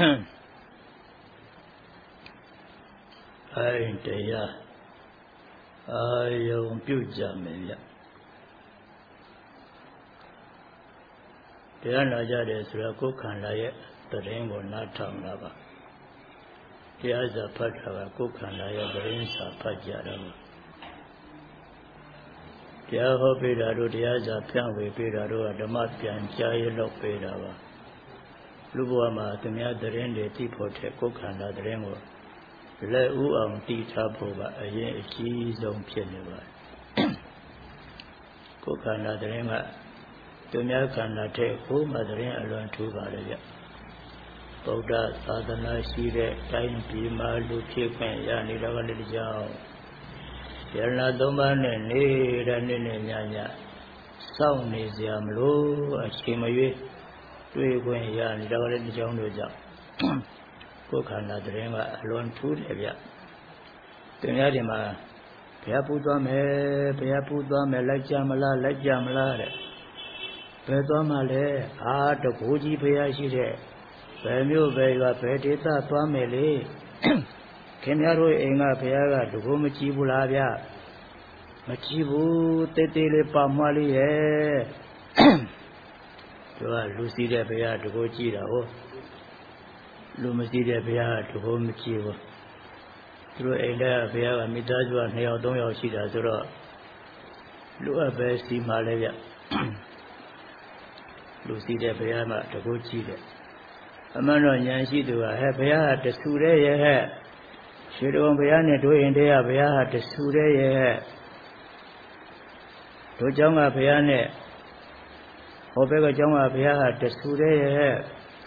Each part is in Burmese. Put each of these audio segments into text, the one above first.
aiတရားအာယုံပြုကြမယ်ဗျတရားနာကြတယ်ဆိုတော့ကိုယ်ခန္ဓာရဲ့သတင်းကိုနားထောင်တာပါတရားစာဖတ်တာကကိုယ်ခန္ဓာရဲ့သတင်းစာဖတ်ကြတာပါတရားဟောပေးတာတို့တရားစာဖြန့်ဝေပေးတာတို့ကဓမ္မပြန်ကြားရလို့ပေးတာပါလူဘဝမှာသူများသတင်းတွေသိဖို့တဲ့ကိုယ်ခန္ဓာသတင်းကိုလက်ဥအောင်တည်ထားဖို့ကအရင်အကြီးဆုံးဖြစ်နေပါတယ်ကိုယ်ခန္ဓာသတင်းကသူများခန္ဓာတဲ့ကိုယ်မှသတင်းအလွန်ထူပါတယ်ဗျဗုဒ္ဓသာသနာရှိတဲ့တိုင်းပြည်မှာလူဖြစ်ခွင့်ရနေတာကလည်းကြောင်းယရဏသုံးပါးနဲ့နေတဲ့နေ့နဲ့ညညစောင့်နေစရာမလိုအချိန်မရွေးတွေ့ခွင့်ရနေတာကလည်းကြောင်းတို့ကြောင့်ကိုယ်ခန္ဓာသတင်းကအလွန်ထူးတယ်ဗျသူများဒီမှာဘုရားပူသွားမယ်ဘုရားပူသွားမယ်လိုက်ကြမလားလိုက်ကြမလားတဲ့ဘယ်သွားမှလဲတကူကြီးဘုရားရှိတဲ့ဘယ်မျိုးပဲရွာဘယ်ဒေသသွားမယ်လေခင်ဗျားတို့အိမ်ကဘုရားကတကူမကြည့်ဘူးလားဗျမကြည့်ဘူးတေးသေးလေးပါမွားလေးရဲ့သူကလူစီးတဲ့ဘုရားတကူကြည့်တာဟုတ်လူမကြည့်တဲ့ဘုရားတကူမကြည့်ဘူးသူတို့အိမ်ထဲဘုရားကမိသားစုက2ယောက်3ယောက်ရှိတာဆိုတော့လူအပ်ပဲစီမှလဲဗျလူစီးတဲ့ဘုရားမှတကူကြည့်တယ်အမှန်တော့ဉာဏ်ရှိသူကဘုရားကတဆူတဲ့ရဲ့ဟဲ့ရွှေတော်ဘုရားနဲ့တို့ရင်တဲ့ဘုရားကတဆူတဲ့ရဲ့တို့เจ้าကဘုရားနဲ့ဟောဘက်ကเจ้าကဘုရားကတဆူတဲ့ရဲ့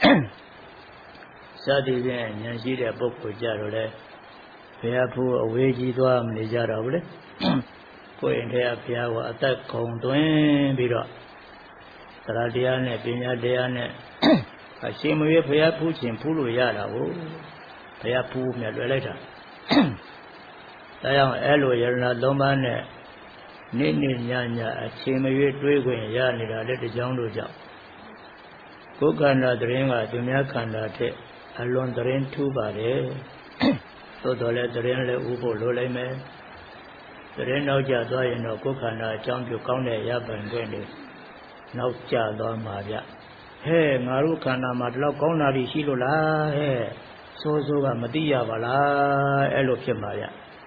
စသည်ဖြင့်ဉာဏ်ရှိတဲ့ပုဂ္ဂိုလ်ကြတော့လေဘုရားဖို့အဝေးကြီးသွားမနေကြတော့ဘူးလေကိုယ်ရင်တဲ့ဘုရားကအသက်ခုံသွင်းပြီးတော့သရတရားနဲ့ပညာတရားနဲ့အရှင်မွေးဘုရားဖူးခြင်းဖူးလို့ရတာကိုဘုရားဖူးမြတ်လွယ်လိုက်တာဒါကြောင့်အဲ့လိုယရဏသုံးပါးနဲ့နေ့နေ့ညညအချိန်မရွေးတွေးခွင့်ရနေတာလည်းတကြောင်တို့ကြောင့်ကိုယ်ခန္ဓာသတင်းကသူများခန္ဓာထက်အလွန်သတင်းထူးပါတယ်သို့တော်လည်းသတင်းလည်းဥဖို့လိုလိုက်မယ်သတင်းနောက်ကျသွားရင်တော့ကိုယ်ခန္ဓာအကြောင်းပြုကောင်းတဲ့ရပိုင်ခွင့်တွေနောက်ကျသွားမှာဗျဟဲ့ငါတို့ခန္ဓာမှာဒီလောက်ကောင်းတာရှိလို့လားဟဲ့စိုးစိုးကမသိရပါလားအဲ့လိုဖြစ်မှာဗျ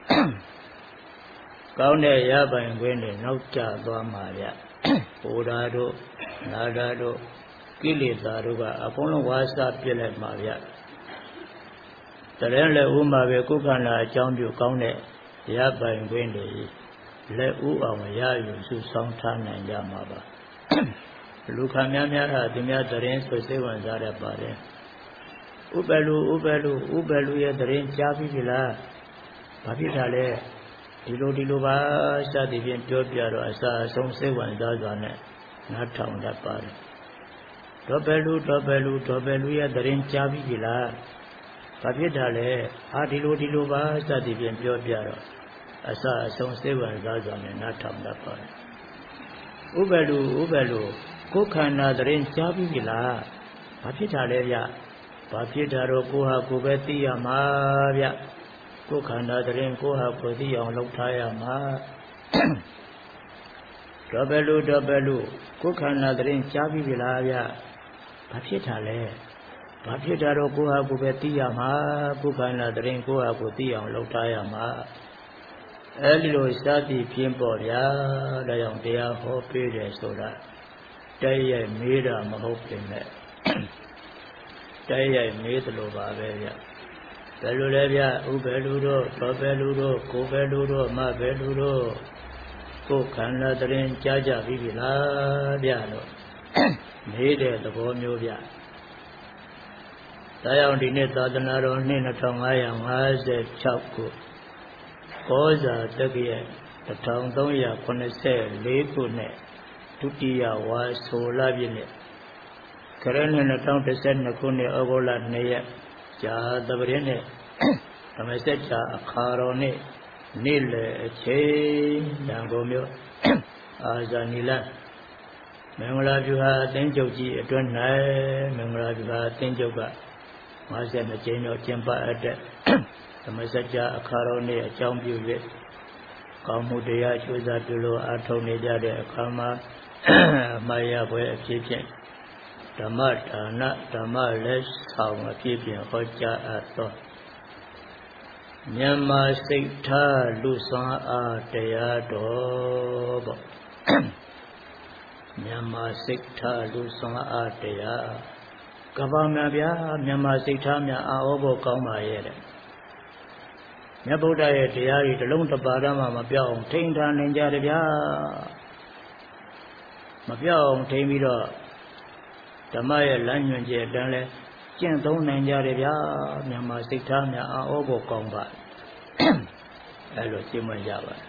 ကောင်းတဲ့ရပိုင်ခွင့်တွေနောက်ကျသွားမှာဗျဘုရားတို့နာဂတို့ကိလေသာတို့ကအကုန်လုံးဝါစာပြစ်လိုက်မှာဗျတရင်လည်းဥမှာပဲကိုယ်ခန္ဓာအကြောင်းပြုကောင်းတဲ့ရပိုင်ခွင့်တွေလက်ဥအောင်ရယူစုဆောင်ထားနိုင်ကြမှာပါလူခများများဟာသူများတရင်ဆွေးစိတ်ဝင်စားရပါတယ်ဥပလူရဲ့တရင်ကြားပြီးပြီလားဘာဖြစ်တာလဲဒီလိုပါစသည်ဖြင့်ပြောပြတော့အစာအဆုံးစိတ်ဝင်စားစွာနဲ့နားထောင်တတ်ပါတယ်ဒေါ်ဘလူရဲ့တရင်ကြားပြီးပြီလားဘာဖြစ်တာလဲဒီလိုပါစသည်ဖြင့်ပြောပြတော့အစာအဆုံးစိတ်ဝင်စားစွာနဲ့နားထောင်တတ်ပါတယ်ဥပလူကိုယ်ခန္ဓာတရင်ကြားပြီးပြီလားဘာဖြစ်တာလဲဗျဘာဖြစ်တာတော့ကိုဟာကိုပဲသိရမှာဗျကိုယ်ခန္ဓာတရင်ကိုဟာကိုသိအောင်လုပ်ထားရမှာဒေါ်ဘလူကိုယ်ခန္ဓာတရင်ကြားပြီးပြီလားဗျဘာဖြစ်တာလဲဘာဖြစ်တာတော့ကိုဟာကိုပဲသိရမှာကိုယ်ခန္ဓာတရင်ကိုဟာကိုသိအောင်လုပ်ထားရမှာအဲ့ဒီလိုစသည်ဖြင့်ပေါ့ဗျာဒါကြောင့်တရားဟောပေးတယ်ဆိုတာတိုက်ရိုက်မေးတာမဟုတ်ပြင်နဲ့တိုက်ရိုက်မေးသလိုပါပဲဗျဘယ်လိုလဲဗျဥဘယ်လူတို့သောဘယ်လူတို့ကိုဘယ်လူတို့မဘယ်လူတို့ကိုခန္ဓာတရင်ကြားကြပြီလားဗျလို့မေးတဲ့သဘောမျိုးဗျဒါကြောင့်ဒီနေ့သာသနာတော်နှစ်2556ခုကောဇာတက္ကရာ1384ခုနဲ့ဒုတိယဝါဆိုလပြည့်နဲ့ခရစ်နှစ်2012ခုနှစ်ဩဂုတ်လ2ရက်ဇာတပရင်းနဲ့ဓမ္မစကြာအခါတော်နဲ့နေ့လယ်အချိန်ရန်ကုန်မြို့အာဇာနီလမင်္ဂလာပြုဟာအသင်းချုပ်ကြီးအတွင်း၌မင်္ဂလာပြုဟာအသင်းချုပ်က 52 ကျင်းတော့ကျင့်ပအပ်တဲ့သမစကြာအခါတော်နေ့အကြောင်းပြု၍ကောင်းမှုတရားကျိုးစားပြုလို့အားထုတ်နေကြတဲ့အခါမှာအမှားရပွဲအဖြစ်ဖြင့်ဓမ္မဒါနဓမ္မလက်ဆောင်အဖြစ်ဖြင့်ဟောကြားအပ်သောမြန်မာစိတ်ထားလူစွမ်းအားတရားတော်ပေါ့မြန်မာစိတ်ထားလူစွမ်းအားတရားကပ္ပများဗျာမြန်မာစိတ်ထားများအားဟောဖို့ကောင်းပါရဲ့တဲ့မြတ်ဗုဒ္ဓရဲ့တရားတွေတစ်လုံးတစ်ပါးမှမပြောင်းထိန်းထားနိုင်ကြတယ်ဗျာမပြောင်းထိန်းပြီးတော့ဓမ္မရဲ့လမ်းညွှန်ချက်အတိုင်းလဲကျင့်သုံးနိုင်ကြတယ်ဗျာမြန်မာစိတ်ထားများအားဟောဖို့ကောင်းပါအဲ့လိုရှင်းမှရပါတယ်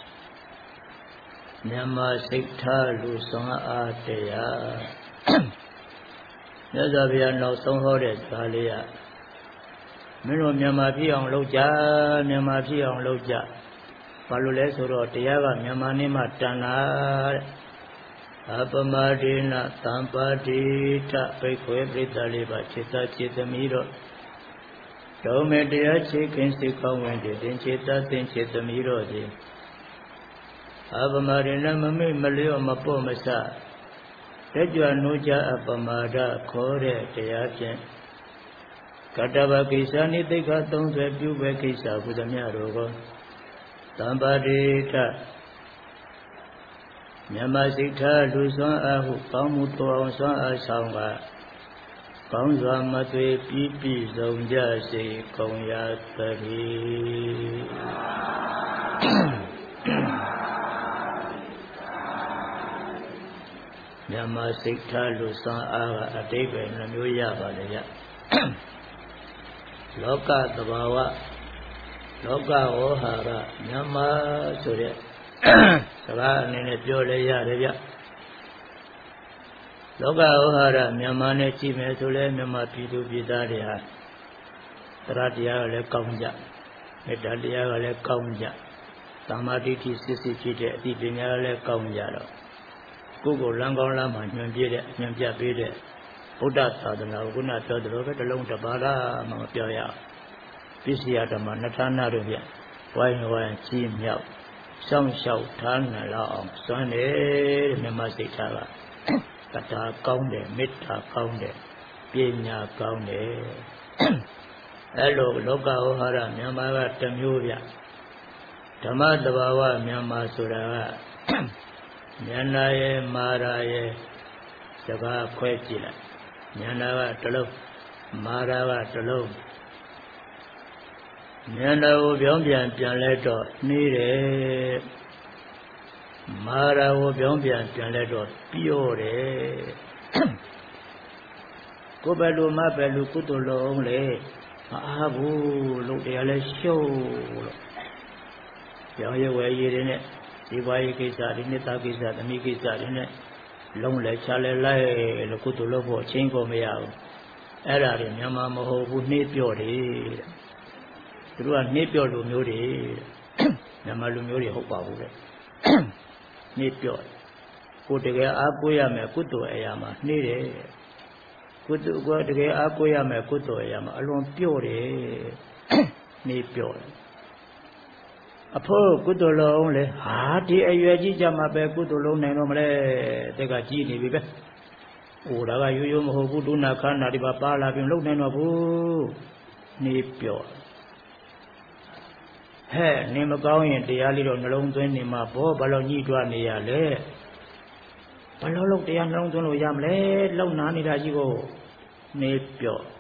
မြန်မာစိတ်ထားလူစွမ်းအားတရားမြတ်စွာဘုရားနောက်ဆုံးဟောတဲ့ဇာလေးကမင်းတို့မြန်မာဖြစ်အောင်လုပ်ကြမြန်မာဖြစ်အောင်လုပ်ကြဘာလို့လဲဆိုတော့တရားကမြန်မာနဲ့မှတန်လာတဲ့အပမဒေနသံပါတိထဘိက္ခွေပရိသလေးပါခြေသာခြေသမီးတို့ဒုံမေတရားခြေခင်စိတ်ကောင်းဝင်တင်ခြေသာသင်ခြေသမီးတို့သည်အပမဒေနမမိတ်မလျော့မပေါ့မဆတက်ကြွနိုးကြအပမဒခေါ်တဲ့တရားဖြင့်ကတ္တဗကိစ္စနိသိက္ခာ30ပြုပဲကိစ္စဘုဒ္ဓမြတ်တို့ကိုသံပါတိထမြန်မာစိတ်ထားလူစွမ်းအားဟုကောင်းမှုတော်အောင်စွမ်းအားဆောင်ကကောင်းစွာမသွေပြီးပြည့်စုံကြစေကုန်ရသတည်းမြန်မာစိတ်ထားလူစွမ်းအားကအတိတ်ပဲနှမျိုးရပါလေရလောကသဘာဝလောကဝေါဟာရမြန်မာဆိုတဲ့စကားအနေနဲ့ပြောလဲရတယ်ဗျလောကဝေါဟာရမြန်မာနဲ့ကြည့်မယ်ဆိုလဲမြန်မာပြည်သူပြည်သားတွေဟာတရားတရားကလည်းကောင်းကြမေတ္တာတရားကလည်းကောင်းကြသမာဓိတိစစ်စစ်ဖြစ်တဲ့အသိပညာကလည်းကောင်းကြတော့ကိုယ်ကိုလမ်းကောင်းလမ်းမှညွှန်ပြပေးတဲ့ဗုဒ္ဓသာသနာကိုခုနပြောသလိုပဲတစ်လုံးတစ်ပါးမှမပြောရအောင်ပစ္စယဓမ္မနှစ်ဌာနတို့ပြဝိုင်းဝိုင်းကြီးမြောက်စောင့်ရှောက်ထားနိုင်လောက်အောင်စွမ်းတယ်မြတ်မစိတ်ထားကတ္တာကောင်းတယ်မေတ္တာကောင်းတယ်ပညာကောင်းတယ်အဲ့လိုလောကဝဟာရမြန်မာကတစ်မျိုးပြဓမ္မတဘာဝမြန်မာဆိုတာကဉာဏ်ရဲ့မာရာရဲ့စကားခွဲကြည့်လိုက်ဉာဏ်ကတစ်လုံးမာရာကတစ်လုံးဉာဏ်ကိုပြောင်းပြန်လဲတော့နှီးတယ်မာရာကိုပြောင်းပြန်လဲတော့ပြော့တယ်ကိုယ်ပဲလူမပဲလူကုသိုလ်လုံးလေမအားဘူးလို့တရားလဲရှုပ်လို့ပြောင်းရွယ်ရည်တွေနဲ့ဒီဘဝရေးကိစ္စဒီနှစ်သားကိစ္စသမီးကိစ္စတွေနဲ့လုံးလဲချလဲလိုက်လို့ကုသိုလ်လုပ်ဖို့အချင်းကိုမရဘူးအဲ့ဒါတွေမြန်မာမဟုတ်ဘူးနှေးပြော့တယ်သူတို့ကနှေးပြော့လူမျိုးတွေမြန်မာလူမျိုးတွေဟုတ်ပါဘူးလေနှေးပြော့ကိုတကယ်အားကိုးရမယ်ကုသိုလ်အရာမှာနှေးတယ်ကုသိုလ်ကတကယ်အားကိုးရမယ်ကုသိုလ်အရာမှာအလွန်ပြော့တယ်နှေးပြော့တယ်အဖို့ကုသိုလ်လုံးလေဟာဒီအရွယ်ကြီးကြမှာပဲကုသိုလ်လုံးနိုင်တော့မလဲတက်ကကြီးနေပြီပဲဟိုဒါကရိုးရိုးမဟုတ်ဘူးဒုနာခန္ဓာဒီပါလာပြင်လုံးနိုင်တော့ဘူးနှေးပြော့ဟဲ့နေမကောင်းရင်တရားလေးတော့နှလုံးသွင်းနေမှာဘောဘာလို့ညှိတွားနေရလဲဘာလို့တရားနှလုံးသွင်းလို့ရမလဲလုံနာနေတာကြီးကိုနေပြော့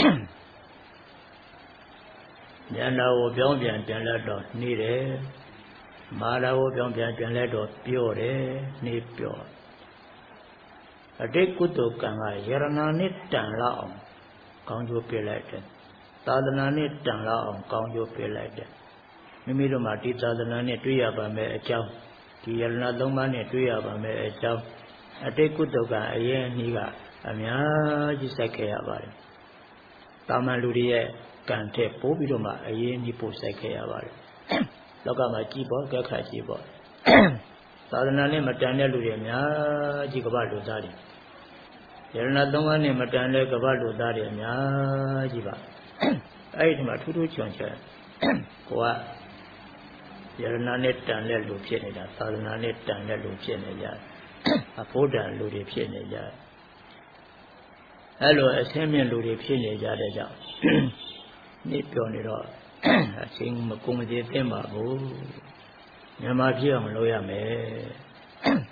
ဉာဏ်ကိုပြောင်းပြန်လဲတော့နေတယ်မာရကိုပြောင်းပြန်လဲတော့ပြော့တယ်နေပြော့အတိတ်ကုသိုလ်ကံကယရဏနဲ့တန်လောက်အောင်ကောင်းကျိုးပေးလိုက်တယ်သာသနာနဲ့တန်လောက်အောင်ကောင်းကျိုးပေးလိုက်တယ်မိမိတို့မှာဒီသာသနာနဲ့တွေ့ရပါမယ်အကြောင်းဒီယရဏသုံးပါးနဲ့တွေ့ရပါမယ်အကြောင်းအတိတ်ကုသိုလ်ကအရင်အနည်းကအများကြီးစိုက်ခဲ့ရပါတယ်တာမန်လူတွေရဲ့ကံထက်ပိုးပြီးတော့မှအရင်ကြီးပို့စိုက်ခဲ့ရပါတယ်လောကမှာကြည်ပေါ်ကြက်ခါကြည်ပေါ်သာသနာနဲ့မတန်တဲ့လူတွေအများကြီးကမ္ဘာလူသားတွေ Yarana Tonga ne Matane Gabalo Daria Jiba. I am a Tutu Choncha. Qua Yarana net and Lelu Pienida, Sadana net and Lelu Pienida, a Poda Ludi Pienida. Hello, a Samian Ludi Pienida. Nip on it all. I sing Macumadi Tema, Yamaji on Loya me.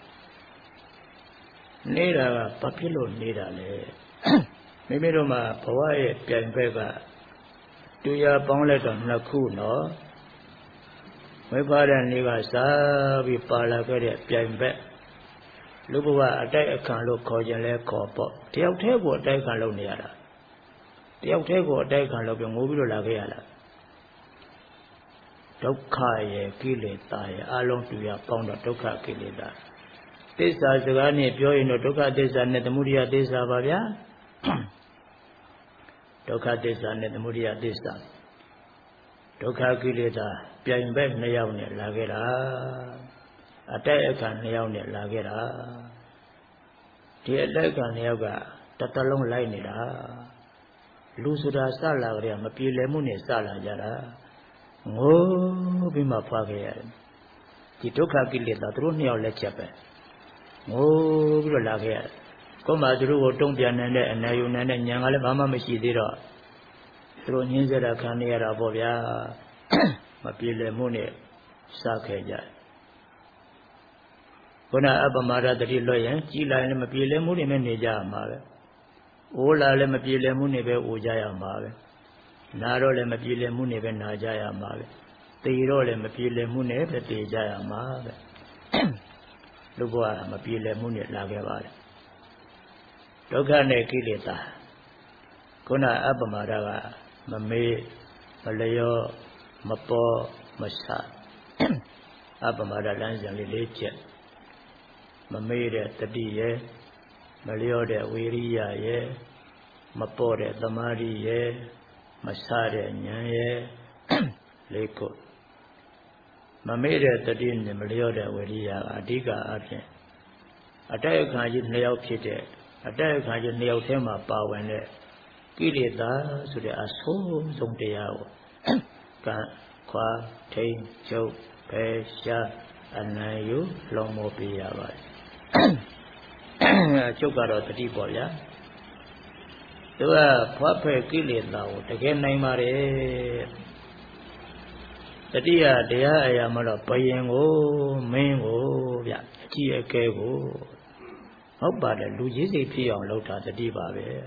Neda Papilo Neda le. Maybe Roma, Pawai, Pianpega. Do ya Ponglet on Nakuno? My father and Nigasa, we pala get Pianpe. Lubua, attack a can look cordial corpo. Tell what I can look near. Tell what I can look in Mobile Lagayala. Tokai, kill it, I long to your pound of Toka kill it. This is the Gani, Pio in Toka, this and the Mudia, this Avavia. Toka this and the Mudia, this time. Toka kill it, Pian Beck Neone, Lagera. Attack and Neone, Lagera. Dear Lega Neoga, Tatalong Lineda. Lusuda Sala, Mapile Muni Sala Jara. Oh, be my father. He took a gill that through near Lechape. Oh, good luck here. Come out through Tompian and Nayun and young Alabama Machidira. Through Ninzera Caniera Bovia, Mapile Muni, Sakeja. Gona Abamara the Loyan, Gila and Mapile Muni Meneja Mare. All Alamapile Munibe Ujaya Mare. Naro le Mapile Munebe Najaya Mare. Tiro le Mapile Munebe Tejaya Mare. Lugua Mapile Muni Lagavare. Dogane Kilita. Kuna Abamaraga, Mame, Malayo, Mapo, Masa. Abamara Lanzan Liliche. Mame de Tadiye, Malayo de Wiria ye, Mapo de Tamari ye. Masare Nyaye Leko Mamere Tadin Melioda Wedia Adiga Atin Ataya Kanji Neo Kite Ataya Kanji Neo Tema Pawane Kilita to the Aso Zongdeao Kwa Tain Joe Pesha Anayu Lomopia Chokaro Tadiboya. Do a proper killing now, again, Naimare. The dear, I am a payango, mango, Chia Kego. How about a Luigi P on Lota the Diva?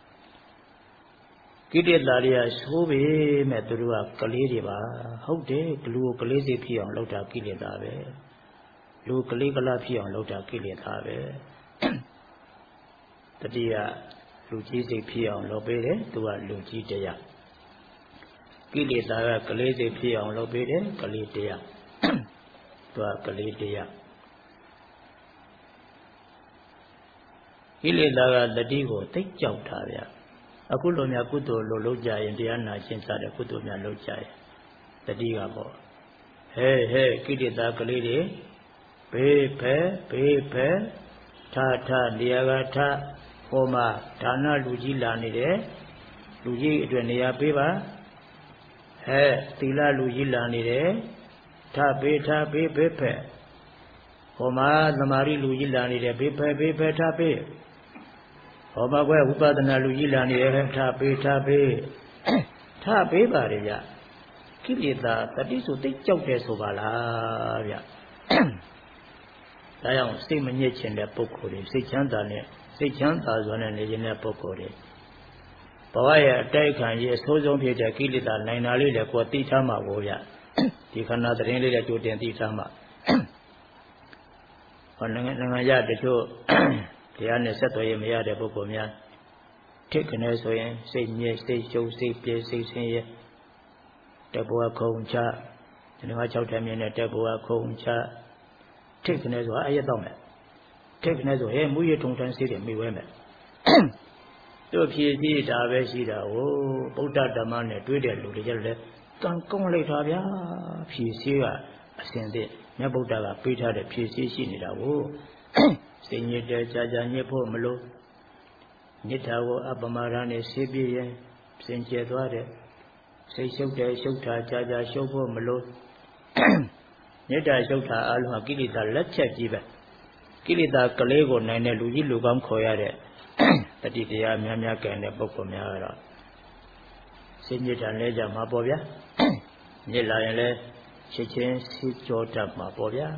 Kitty Laria Sobe, Metrua Kalidiva, how day, Lu Kalisi P on Lota Kilidave, Lu Kaligala P on Lota Kilidave. The dear. Luigi Pion Lobede, to a Luigi Dea. Kilita Kalisi Pion Lobede, Kalitea. To a Kalitea. Hilida the Digo, take Joutaria. A Kulonia Kuto Loloja and Diana since the Kutomia Lojai. The Digabo. Hey, Kilita Kalidi. Pepe, Tata, Diagata. Homa, Tana Luigi Lanide, Luigi Dwania Biba, Tila Luigi Lanide, Tape, Pepe, Homa, the Mari Luigi Lanide, Pepe, Tape, Homa, where Upadana Luigi Lanide, Tape, Baria, Kilita, that is to take Jotes of Alaria. I am still managed in the Pokori, 600. Chanta zone and Legina Pocori. Pawaya take and yes, Hozon Peter Kilita, Nainali, the Quatitama Voya. You cannot really let you Tentitama. On Nangaya, the two, the Anesato Yamia de Pocomia. Take an SON, say yes, say show, say place, say Tabua Concha, and watch out a minute, Tabua Concha. Take an SON, I don't. Take another way, we don't consider me women. So, P.G. Davesida, oh, Buddha Damane, Twitter, Ludia, don't come later, P.C. ascended, Nabuda, Peter, the P.C. Sinida, oh, Senior Jaja Nepo Malo, Nitago Apamarani Sibi Sinjetware Say Shota Jaja Shoko Malo Nita Shota Alma Kilita Lecce Jiba Kilita Kalego Nane Luji Lugam Koyare Tatitia Miamaka and the Boko Miara Sinjeta Leja Mabovia Nilayale Chichen Sijota Mabovia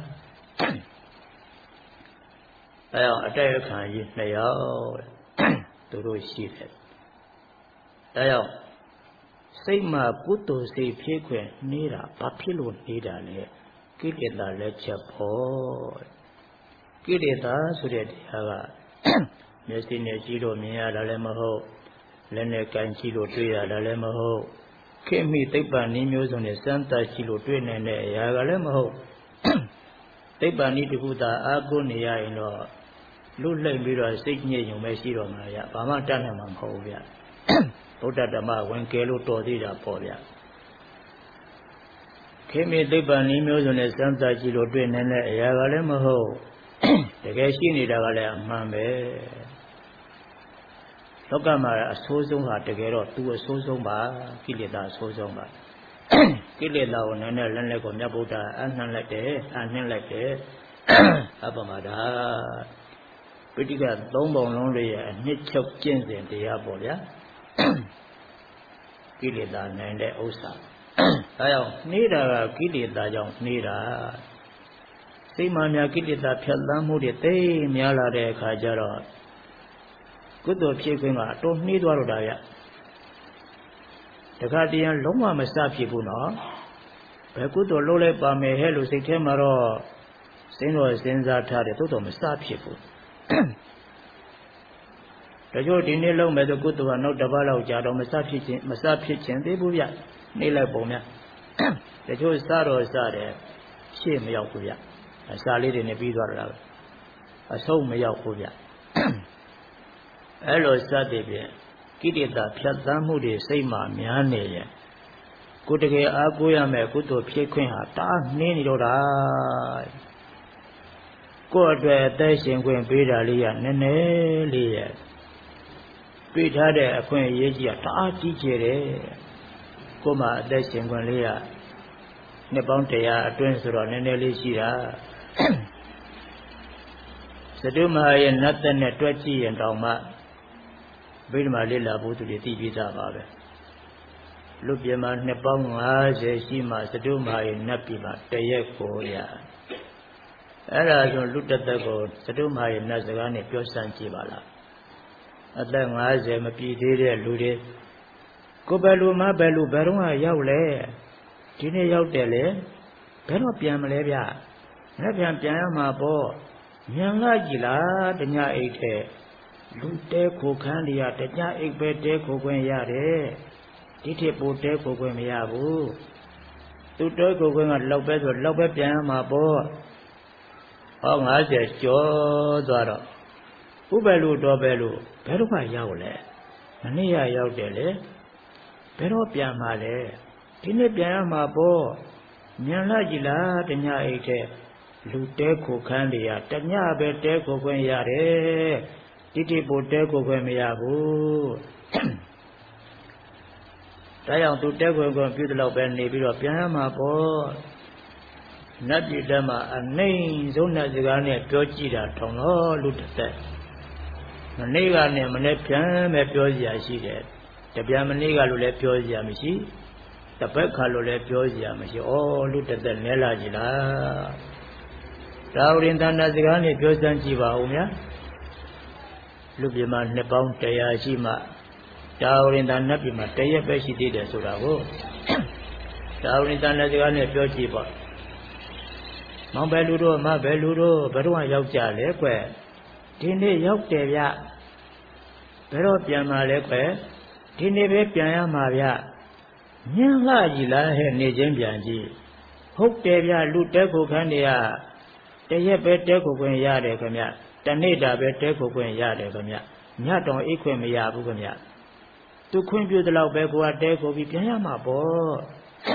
I tell you, they are to do shit. They are say my good to say frequent neither papillon neither get it the lecture boy. Get it as read Nestin Giro Mia Lamaho, Lene Canchilo Tria Lamaho, came me take by Nimus on the Santa Chilo Twin and Yagalamaho. Take by Nitiputa Agonia in law. Look like me to a sick near you may see on Maya, Pamatana Hovia. Put at the mark when Kelo told it up for ya. Came me take by Nimus on the Santa Chilo Twin and Yagalamaho. The Gashini Dagala Mambe Lokamara, a Sozoma together to a Sozoma, Kilida Sozoma. Kilida on an Lanlek on Nabuta, and none like that, Abamada. Pretty good, don't lonely and knit chop chins in the Abolia. Kilida and the Osa. I don't need a Kilida, young Nida. See, Mamma Kilida, Pelamu de Te, Miala de Kajara. Good to chicken, don't need Warodaya. The Guardian Loma Masapi Buna. Good to Lole Bame, Hello, September, Seno Senza Tade, Toto Masapi. The Jordan alone made a good one, not the Vala Jado Masapi, and they buya, Nila Bomia. The Joe Saro started, she may Yakuya, a salad in a bidor, a soul may Yakuya. Hello, Saturday, Kitita, Piazamudi, Sema, Miane. Good to get Aguya, me good to Piquin, dark Nini Roda. Go to a dashing when Bida Lia, Nene Lia. Bid had a queen Yegia, dark teacher. Goma dashing when Lia. Nebontea, twins or Nene Lisia. Saduma and nothing at 20 and Doma. Bid my little boot to the TV Zaba. Look your man Nepong as a Sima, Saduma in Napima, Tayakoya. Eras looked at the gold, Saduma in Nazarani, Pure Sanchivala. At length, as a Mapi did Lude. Go Baluma, Balu, Baruma, Yaule. Tine Yautele, Penopiam Levia, Napiam Piama Bo, Yanga Gila, the Nya Ate, Lute Kukandia, the Nya Egbe Kokwen Yare, Titi Bote Kokwen Yabu, Tuto Kokwen at Lopez or Lopez Piama Bo. Oh, I said, Joe Dora. Ubelu Dobelu, Perupa Yaule, Ania Yaudele, Peropia Male, Tinepia Mabo, Nyana Gila, the Nya Ate, Luteco Candia, Tanya Beteco Yare, Titi Boteco Yabu. Tayang to take a computer of any bit of Piama Bo. Nadi Dama and name Zona Zigani, Piochida, Tono, Lutate. The Nega name Nepiam, Piosia, she did. The Piamaniga Lule Piosia, Michi, the Pekka Lule Piosia, Michi, oh, Lutate, Nella Gila. Taurin Zigani, Piosan Chiva, Umia. Lubiman Nepon Tayashima. Taurin Napima, Tayapeshi did a Surago. Taurin Zigani, Piochiba. Mambeludo, Mabeludo, Berua Yauja Leque, Tine Yautevia, Peropiama Leque, Tine Piana Maria, Nyala Gila, Nijambianji, Hoktevia, Luteco Candia, Tayabete Coquin Yade Camia, Taneda Bete Coquin Yade Camia, Nyaton Equemia Bugamia. To compute the Laubegua Deco Piama Bo.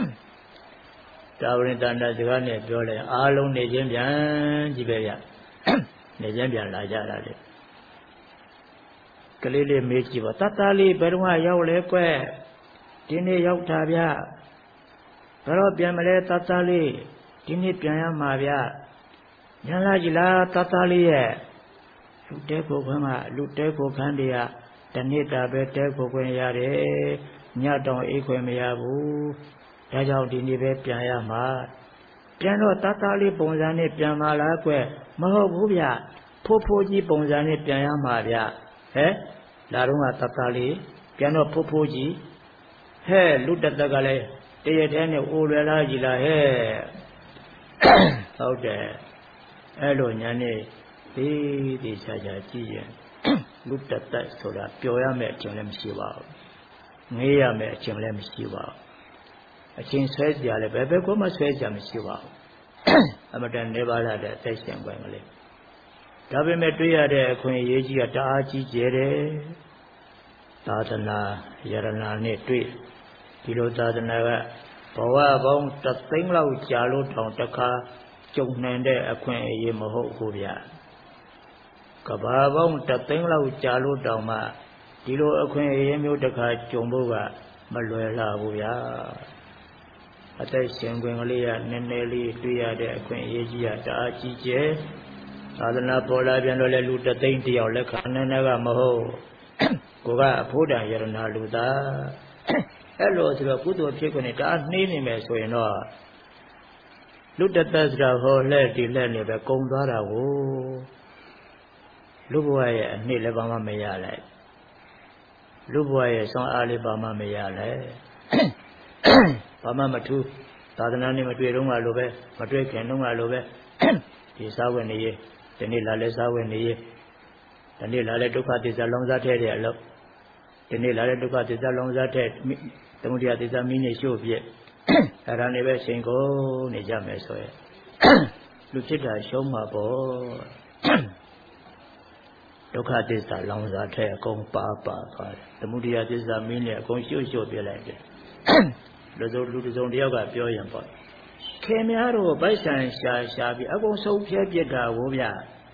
Taurin Zigani, Pure, Alon Nejambian, Giberia, Nejambian Lajara. ကလေးလေးမေးကြည့်ပါတတလေးဘယ်တော့ရောက်လဲကွဒီနေ့ရောက်တာဗျဘယ်တော့ပြန်မလဲတတလေးဒီနေ့ပြန်ရမှာဗျညလာကြည်လားတတလေးရဲ့လူတဲကိုခွန်းကလူတဲကိုခန်းတွေကတနေ့တာပဲတဲကိုခွန်းရတယ်ညတောင်အိတ်ခွင့်မရဘူးဒါကြောင့်ဒီနေ့ပဲပြန်ရမှာပြန်တော့တတလေးပုံစံနဲ့ပြန်มาလားကွမဟုတ်ဘူးဗျဖိုးဖိုးကြီးပုံစံနဲ့ပြန်ရမှာဗျဟဲ့လာတော့ကတတလေးပြန်တော့ဖိုးဖိုးကြီးဟဲ့လူတတကလည်းတရထဲနဲ့အိုလွယ်လားကြီးလားဟဲ့ဟုတ်တယ်အဲ့လိုညာနေဒီချာချာကြည့်ရင်လူတတဆိုတာပျော်ရမယ့်အချိန်လည်းမရှိပါဘူးငေးရမယ့်အချိန်လည်းမရှိပါဘူးအချိန်ဆွဲကြလည်းဘယ်ကိုမှဆွဲကြမရှိပါဘူးအမတန်နေပါလာတဲ့အသက်ရှင်ခွင့်ကလေးဒါပေမဲ့တွေ့ရတဲ့အခွင့်အရေးကြီးကတအားကြီးကျယ်တယ်သာသနာယရနာနဲ့တွေ့ဒီလိုသာသနာကဘဝပေါင်း3သိန်းလောက်ကြာလို့တောင်တစ်ခါကြုံနိုင်တဲ့အခွင့်အရေးမဟုတ်ဘူးဗျကဘာပေါင်း3သိန်းလောက်ကြာလို့တောင်မှဒီလိုအခွင့်အရေးမျိုးတစ်ခါကြုံဖို့ကမလွယ်လှဘူးဗျာအသက်ရှင်ခွင့်ကလေးကနည်းနည်းလေးတွေ့ရတဲ့အခွင့်အရေးကြီးကတအားကြီးကျယ်သာသနာပေါ်လာပြန်တော့လေလူ3သိန်းတယောက်လက်ခံနေကမဟုတ်ကိုကအဖို့တန်ယရနာလူသားအဲ့လိုဆိုတော့ကုသိုလ်ဖြစ်ခွင့်နဲ့တအားနှေးနေမယ်ဆိုရင်တော့လူတသက်ဆိုတာဟောလက်ဒီလက်နေပဲကုံသွားတာကိုလူဘဝရဲ့အနှစ်လည်းဘာမှမရလိုက်လူဘဝရဲ့ဆွမ်းအားလေးဘာမှမရလိုက်ဘာမှမထူးသာသနာနဲ့မတွေ့တော့မှလိုပဲမတွေ့ခင်တော့မှလိုပဲဒီစားဝတ်နေရေးဒီနေ့လာလဲစားဝတ်နေရေးဒီနေ့လာလဲဒုက္ခသစ္စာလောင်စားထဲတဲ့အလုပ်ဒီနေ့လာတဲ့ဒုက္ခသစ္စာလောင်စားတဲ့သမုဒယသစ္စာမင်းနဲ့ရှို့ပြည့်အဲ့ဒါနေပဲရှင်ကုန်နေကြမယ်ဆိုရင်လူဖြစ်တာရှုံးမှာပေါ့ဒုက္ခသစ္စာလောင်စားတဲ့အကုန်ပါသွားတယ်သမုဒယသစ္စာမင်းနဲ့အကုန်ရှို့ပြည့်လိုက်တယ်လူစုံတယောက်ကပြောရင်ပေါ့ခင်များတို့ဗိုက်ဆန်ရှာပြီးအကုန်ဆုံးဖြဲပြစ်တာကိုဗျ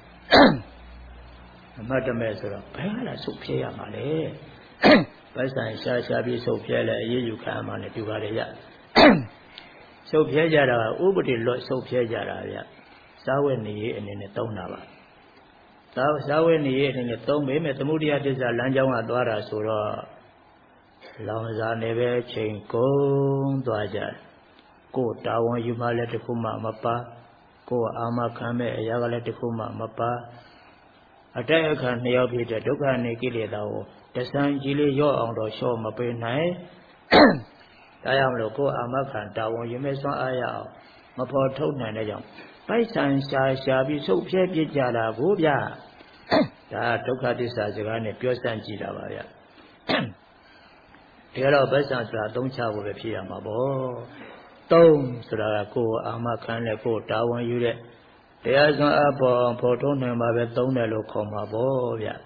အမှတ်တမဲ့ဆိုတော့ဘယ်လာဆုတ်ဖြဲရမှာလဲဗိုက်ဆန်ရှာပြီးဆုတ်ဖြဲလဲအရေးယူခံမှလည်းပြပါလေရဆုတ်ဖြဲကြတာဥပဒေလွတ်ဆုတ်ဖြဲကြတာဗျစာဝတ်နေရေးအနေနဲ့သုံးတာပါစာဝတ်နေရေးအနေနဲ့သုံးပေမဲ့သမုဒယသစ္စာလမ်းကြောင်းကသွားတာဆိုတော့လောင်စာနေပဲချိန်ကုန်သွားကြတယ်ကိုယ်တာဝန်ယူမှလည်းတစ်ခုမှမပါကိုယ်အာမခံမဲ့အရာကလည်းတစ်ခုမှမပါအတိုက်အခါ2ယောက်ဖြစ်တဲ့ဒုက္ခနေကိလေသာကိုတဆန်းကြီးလေးရော့အောင်တော့လျှော့မပေးနိုင်ဒါကြောင့်မလို့ကိုယ်အာမခံတာဝန်ယူမဲ့စွမ်းအားရအောင်မဖော်ထုတ်နိုင်တဲ့ကြောင့်ပိုက်ဆံရှာပြီးဆုတ်ဖြဲပြစ်ကြတာကိုဗျဒါဒုက္ခသစ္စာစကားနဲ့ပြောစမ်းကြည့်တာပါဗျဒီကတော့ပိုက်ဆံဆိုတာသုံးချဖို့ပဲဖြစ်ရမှာပေါ့သုံးဆိုတာကကိုယ်အာမခံနဲ့ကိုယ်တာဝန်ယူတဲ့တရားစွမ်းအားပေါ်ဖော်ထုတ်နိုင်မှာပဲသုံးတယ်လို့ခေါ်မှာပေါ့ဗျ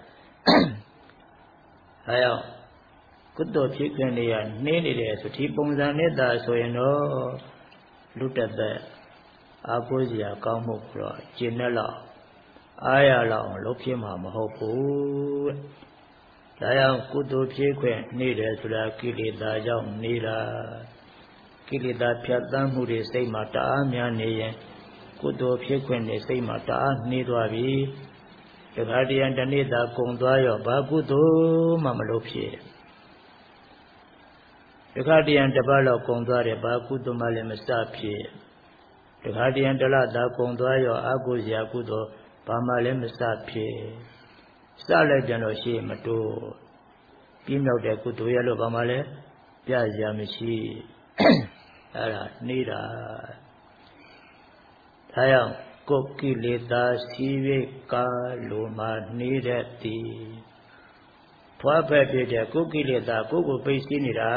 အဲကြောင့်ကုသိုလ်ဖြစ်ခြင်းတွေကနှင်းနေတယ်ဆိုဒီပုံစံနဲ့သာဆိုရင်တော့လူတက်တဲ့အာကိုးစရာကောင်းမှုတော့ကျင့်နဲ့လောက်အားရလောက်လုပ်ဖြစ်မှာမဟုတ်ဘူးဒါကြောင့်ကုသိုလ်ဖြစ်ခွင့်နေတယ်ဆိုတာကိလေသာကြောင့်နေတာကိလေသာဖြတ်သန်းမှုတွေစိတ်မှာတအားများနေရင်ကုသိုလ်ဖြစ်ခွင့်နဲ့စိတ်မှာတအားနှေးသွားပြီတခါတည်းတနေ့သာကုံသွားရောဘာကုသိုလ်မှမလုပ်ဖြစ်တခါတည်းတစ်ပတ်လောက်ကုံသွားတယ်ဘာကုသိုလ်မှလည်းမစဖြစ်တခါတည်းတလသာကုံသွားရောအကုစရာကုသိုလ်ဘာမှလည်းမစဖြစ်စလိုက်ပြန်တော့ရှေ့မတိုးပြင်းမြောက်တဲ့ကုသိုလ်ရလို့ဘာမှလည်းပြစရာမရှိအဲ့ဒါနေတာဒါကြောင့်ကိုယ်ကိလေသာစီးရိတ်ကာလိုမှနေတတ်သည်ဖွားဖက်ဖြစ်တဲ့ကိုယ်ကိလေသာကိုပိတ်စီးနေတာ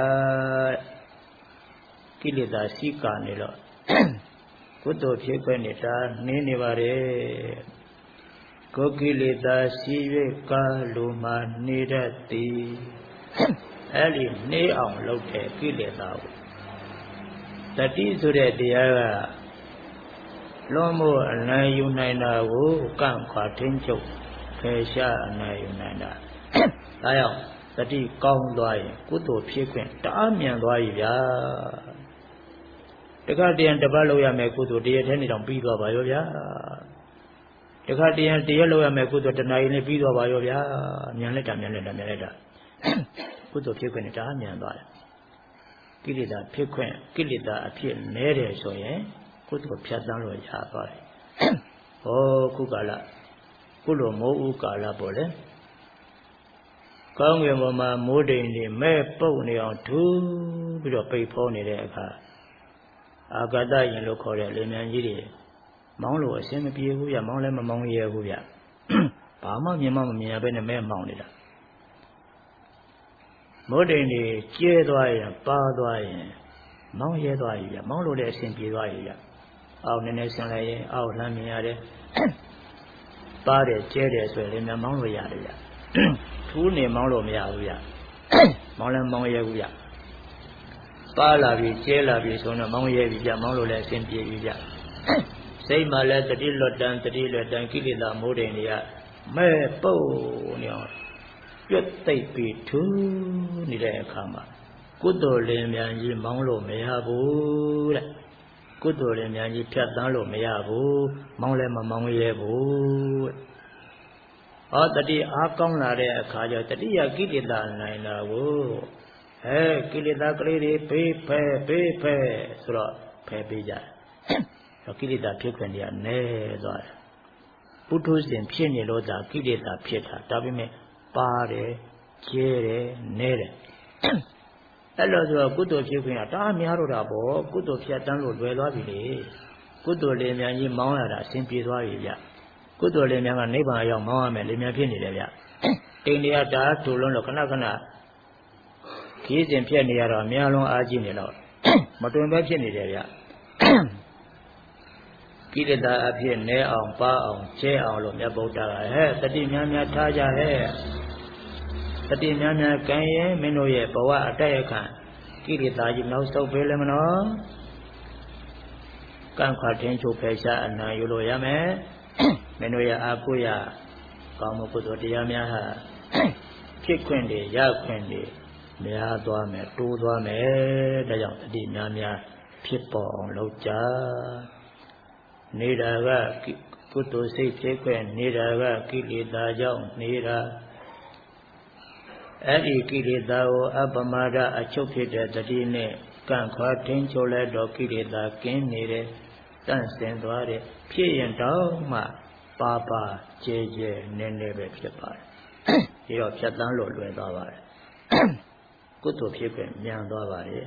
ကိလေသာစီးကာနေတော့ကုသိုလ်ဖြစ်ခွင့်နေတာနေနေပါတယ်ကိုယ်ကိလေသာစီးရိတ်ကာလိုမှနေတတ်သည်အဲ့ဒီနေအောင်လုပ်တဲ့ကိလေသာကိုတတိဆိုတဲ့တရားကလွန်မို့အနိုင်ယူနိုင်တာကိုကန့်ခွာထိန်းချုပ်ဖယ်ရှားအနိုင်ယူနိုင်တာဒါကြောင့်တတိကောင်းသွားရင်ကုသိုလ်ဖြစ်ခွင့်တအားမြန်သွားပြီဗျာတခါတည်းတပတ်လောက်ရမယ်ကုသိုလ်တရက်ထဲနေတော့ပြီးသွားပါရောဗျာတခါတည်းလောက်ရမယ်ကုသိုလ်တဏှာရင်လည်းပြီးသွားပါရောဗျာမြန်လက်တာကုသိုလ်ဖြစ်ခွင့်တအားမြန်သွားတယ်ကိလေသာဖြစ်ခွင့်ကိလေသာအဖြစ်နဲတယ်ဆိုရင်ကုသိုလ်ဖြတ်သန်းလို့ရသွားတယ်ဟောခုကာလကုလိုမိုးဥကာလပေါ့လေကောင်းကင်ဘုံမှာမိုးတိမ်တွေမဲ့ပုတ်နေအောင်ထူပြီးတော့ပိတ်ဖုံးနေတဲ့အခါအာဂတရင်လို့ခေါ်တဲ့လေမြန်ကြီးတွေမောင်းလို့အစင်မပြေဘူးဗျမောင်းလည်းမမောင်းရဲဘူးဗျဘာမှမြင်မှမမြင်ရဘဲနဲ့မဲ့မောင်းနေတာမိုးတိမ်တွေကျဲသွားရင်ပါသွားရင်မောင်းရဲသွားပြီဗျမောင်းလို့လည်းအစင်ပြေသွားပြီဗျအောက်နည်းနည်းဆင်းလိုက်ရင်အောက်လှမ်းမြင်ရတယ်ပါတယ်ကျဲတယ်ဆိုရင်လည်းမောင်းလို့ရတယ်ဗျထူးနေမောင်းလို့မရဘူးဗျမောင်းလည်းမောင်းရဲဘူးဗျပါလာပြီကျဲလာပြီဆိုတော့မောင်းရဲပြီဗျမောင်းလို့လည်းအဆင်ပြေပြီဗျစိတ်မှလည်းတတိလွတ်တန်ကိလေသာမိုးတိမ်တွေကမဲ့ပုတ်နေအောင်ပြတ်သိပ်ပြီးထူးနေတဲ့အခါမှာကုသိုလ်လင်မြန်ကြီးမောင်းလို့မရဘူးတဲ့ကုသိုလ်လင်မြန်ကြီးဖြတ်တန်းလို့မရဘူးမောင်းလည်းမမောင်းရဲဘူးဟောတတိအားကောင်းလာတဲ့အခါကျတတိယကိလေသာနိုင်လာကိုကိလေသာကလေးတွေပေးဖဲဆိုတော့ဖဲပေးကြတယ်ကိလေသာဖြစ်ခွင့်တွေကနည်းသွားတယ်ပုထုဇဉ်ဖြစ်နေလို့သာကိလေသာဖြစ်တာဒါပေမဲ့ပါတယ်ကျဲတယ်နည်းတယ်အဲ့လိုဆိုတော့ကုသိုလ်ဖြစ်ခွင့်ကတအားများတော့တာပေါ့ကုသိုလ်ဖြတ်တန်းလို့လွယ်သွားပြီလေကုသိုလ်လင်မြန်ကြီးမောင်းရတာအဆင်ပြေသွားပြီဗျကုသိုလ်လင်မြန်ကနိဗ္ဗာန်ရောက်မောင်းရမယ်လင်မြန်ဖြစ်နေတယ်ဗျတိန်တရားတာထူလုံးလို့ခဏခီးစဉ်ဖြစ်နေရတော့အများလုံးအားကြီးနေတော့မတွင်ပဲဖြစ်နေတယ်ဗျကိလေသာအဖြစ်နဲအောင်ပါအောင်ကျဲအောင်လို့မြတ်ဗုဒ္ဓကတတိများများထားကြတတိများများကံရဲ့မင်းတို့ရဲ့ဘဝအတက်ရခံကိလေသာကြီးနောက်ဆုတ်ပေးလည်းမနော်ကံခွာထင်းချုပ်ဖယ်ရှားအနံယူလို့ရမယ်မင်းတို့ရဲ့အာကိုရကောင်းမှုကုသိုလ်တရားများဟာဖြစ်ခွင့်တွေရခွင့်တွေများသွားမယ်တိုးသွားမယ်ဒါကြောင့်တတိများများဖြစ်ပေါ်အောင်လုပ်ကြနေတာကကုသိုလ်စိတ်ဖြစ်ခွင့်နေတာကကိလေသာကြောင့်နေတာအဲ့ဒီကိလေသာကိုအပမဒအချုပ်ဖြစ်တဲ့တတိနဲ့ကန့်ခွာထင်းချိုလဲတော့ကိလေသာကင်းနေတယ်တန့်စင်သွားတယ်ဖြစ်ရင်တော့မှပါကျဲနည်းနည်းပဲဖြစ်ပါတယ်ဒီတော့ဖြတ်တန်းလို့လွယ်သွားပါတယ်ကုသိုလ်ဖြစ်ခွင့်မြန်သွားပါတယ်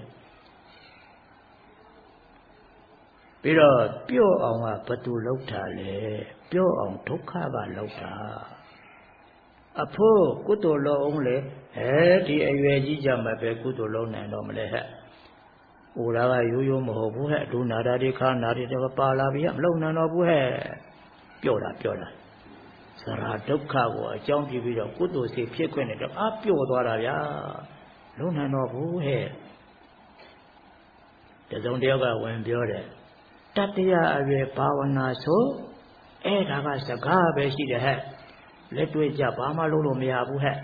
ပြီးတော့ပြော့အောင်ကဘသူလောက်တာလဲပြော့အောင်ဒုက္ခကလောက်တာအဖို့ကုသိုလ်လုံးအောင်လေဒီအရွယ်ကြီးကြမှာပဲကုသိုလ်လုံးနိုင်တော့မလဲဟဲ့။အိုလာကရိုးမဟုတ်ဘူးဟဲ့ဒုနာတာတွေခါနာတွေတော့ပါလာပြီမလုံနိုင်တော့ဘူးဟဲ့ပြောတာစရာဒုက္ခကိုအကြောင်းပြုပြီးတော့ကုသိုလ်စိတ်ဖြစ်ခွင့်နဲ့တော့ပျော့သွားတာဗျာလုံနိုင်တော့ဘူးဟဲ့တစုံတယောက်ကဝင်ပြောတယ်တတ္တယအရွယ်ဘာဝနာဆိုအဲ့ဒါကစကားပဲရှိတယ်ဟဲ့လက်တွေ့ကြဘာမှလုပ်လို့မရဘူးဟဲ့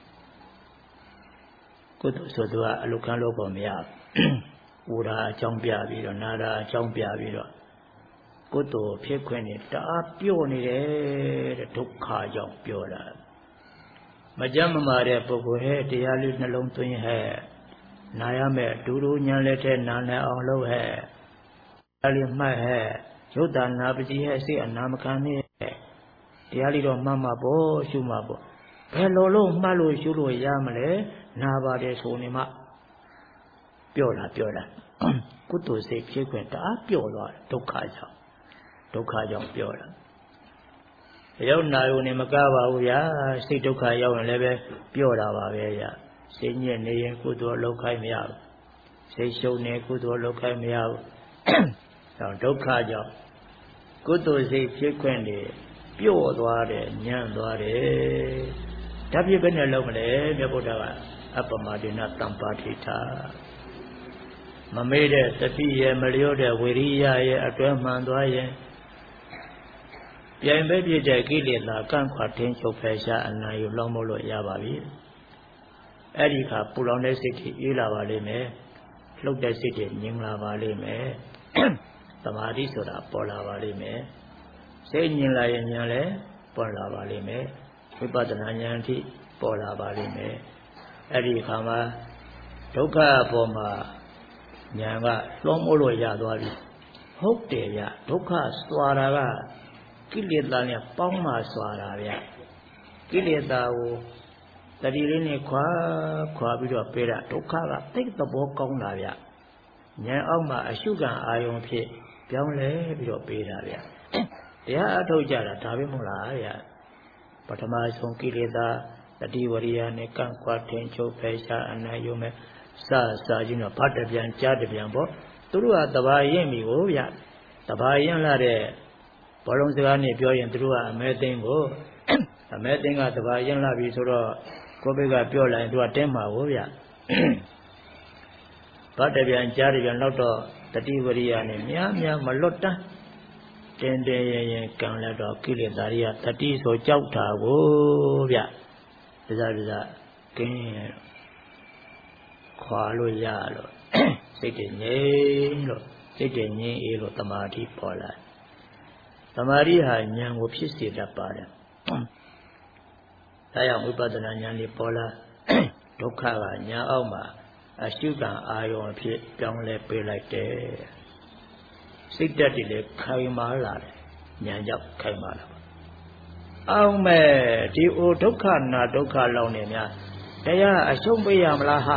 ကုသိုလ်ဆိုသူကအလုခံလို့ပေါ်မရဘူးဥဒါအကြောင်းပြပြီးတော့နာတာအကြောင်းပြပြီးတော့ကုသိုလ်ဖြစ်ခွင့်နဲ့တအားပြော့နေတယ်တဲ့ဒုက္ခကြောင့်ပြောတာမကြမ်းမမာတဲ့ပုဂ္ဂိုလ်ဟဲ့တရားလေးနှလုံးသွင်းဟဲ့နာရမယ်ဒူဒူညံလက်ထဲနာနဲ့အောင်လုပ်ဟဲ့တရားလေးမှတ်ဟဲ့ရုပ်တဏ္ဍာပတိဟဲ့စိတ်အနာမခံနဲ့တရားလေးတော့မှတ်မှာပေါ့ရှုမှာပေါ့ဘယ်လိုလို့မှတ်လို့ရှုလို့ရမလဲနာပါတယ်ဆိုနေမှပြောတာကုသိုလ်စိတ်ဖြစ်ခွင့်တအားပြောသွားတယ်ဒုက္ခကြောင့်ပြောတာရောက်နာရုံနဲ့မကပါဘူးဗျာစိတ်ဒုက္ခရောက်ရင်လည်းပဲပြောတာပါပဲဗျာစိတ်ညစ်နေရင်ကုသိုလ်လုပ်ခိုင်းမရဘူးစိတ်ရှုံနေကုသိုလ်လုပ်ခိုင်းမရဘူးဒုက္ခကြောင့်ကုသိုလ်စိတ်ဖြစ်ခွင့်တွေပြော့သွားတယ်ညံ့သွားတယ်ဒါဖြစ်ပဲနဲ့လုံးမလဲမြတ်ဗုဒ္ဓကအပမဒေနတံပါထိတာမမေ့တဲ့တတိရဲ့မလျော့တဲ့ဝိရိယရဲ့အတွဲမှန်သွားရင်ပြိုင်ပဲပြည့်တဲ့ကိလေသာကန့်ခွာထင်းချုပ်ဖယ်ရှားအနံ့ယူလောင်းမို့လို့ရပါပြီအဲ့ဒီခါပူလောင်တဲ့စိတ်ကြီးအေးလာပါလိမ့်မယ်လှုပ်တဲ့စိတ်တွေငြိမ်လာပါလိမ့်မယ်သမာဓိဆိုတာပေါ်လာပါလိမ့်မယ်စိတ်ငြိမ်လာရင်ဉာဏ်လည်းပေါ်လာပါလိမ့်မယ်ဝိပဿနာဉာဏ်အထိပေါ်လာပါလိမ့်မယ်အဲ့ဒီခါမှာဒုက္ခအပေါ်မှာဉာဏ်ကလွှမ်းမိုးလို့ရသွားပြီဟုတ်တယ်ဗျဒုက္ခစွာတာကကိလေသာနဲ့ပေါင်းမှစွာတာဗျကိလေသာကိုတတိလေးနဲ့ခွာပြီးတော့ပြေးတာဒုက္ခကသိသဘောကောင်းတာဗျဉာဏ်အောက်မှာအရှုခံအာယုံဖြစ်ပြောင်းလဲပြီးတော့ပြေးတာဗျတရားအထုတ်ကြတာဒါပဲမဟုတ်လားဗျပထမဆုံးကိလေသာတတိဝရိယနဲ့ကန့်ကွက်ထင်ချုပ်ဖယ်ရှားအနံ့ယုံမဲ့စချင်းတော့ဘာတပြန်ကြားတပြန်ပေါ့သူတို့ကတဘာရင်ပြီကိုဗျတဘာရင်လာတဲ့ဘောလုံးစကားနဲ့ပြောရင်သူတို့ကအမဲသိန်းကိုအမဲသိန်းကတဘာရင်လာပြီဆိုတော့ကိုယ့်ဘက်ကပြောလိုက်သူကတင်းမှာကိုဗျဘာတပြန်ကြားတပြန်တော့တတိဝရိယနဲ့များမလွတ်တန်းတင်းရင်ကံလက်တော့ကိလေသာတွေကတတိဆိုကြောက်တာကိုဗျဒါကင်းခွာလို့ရလို့စိတ်တည်ငြိမ်လို့စိတ်တည်ငြိမ်အေးလို့တမာတိပေါ်လာတမာတိဟာဉာဏ်ကိုဖြစ်စေတတ်ပါတယ်ဒါကြောင့်ဝိပဿနာဉာဏ်လေးပေါ်လာဒုက္ခကဉာဏ်အောက်မှာအရှုခံအာယုံအဖြစ်ပြောင်းလဲပေးလိုက်တယ်စိတ်ဓာတ်တွေလည်းခိုင်မာလာတယ်ဉာဏ်ကြောင့်ခိုင်မာလာပါအောင်မဲ့ဒီဒုက္ခနာဒုက္ခလောက်နေများတရားအရှုံးပေးရမလားဟာ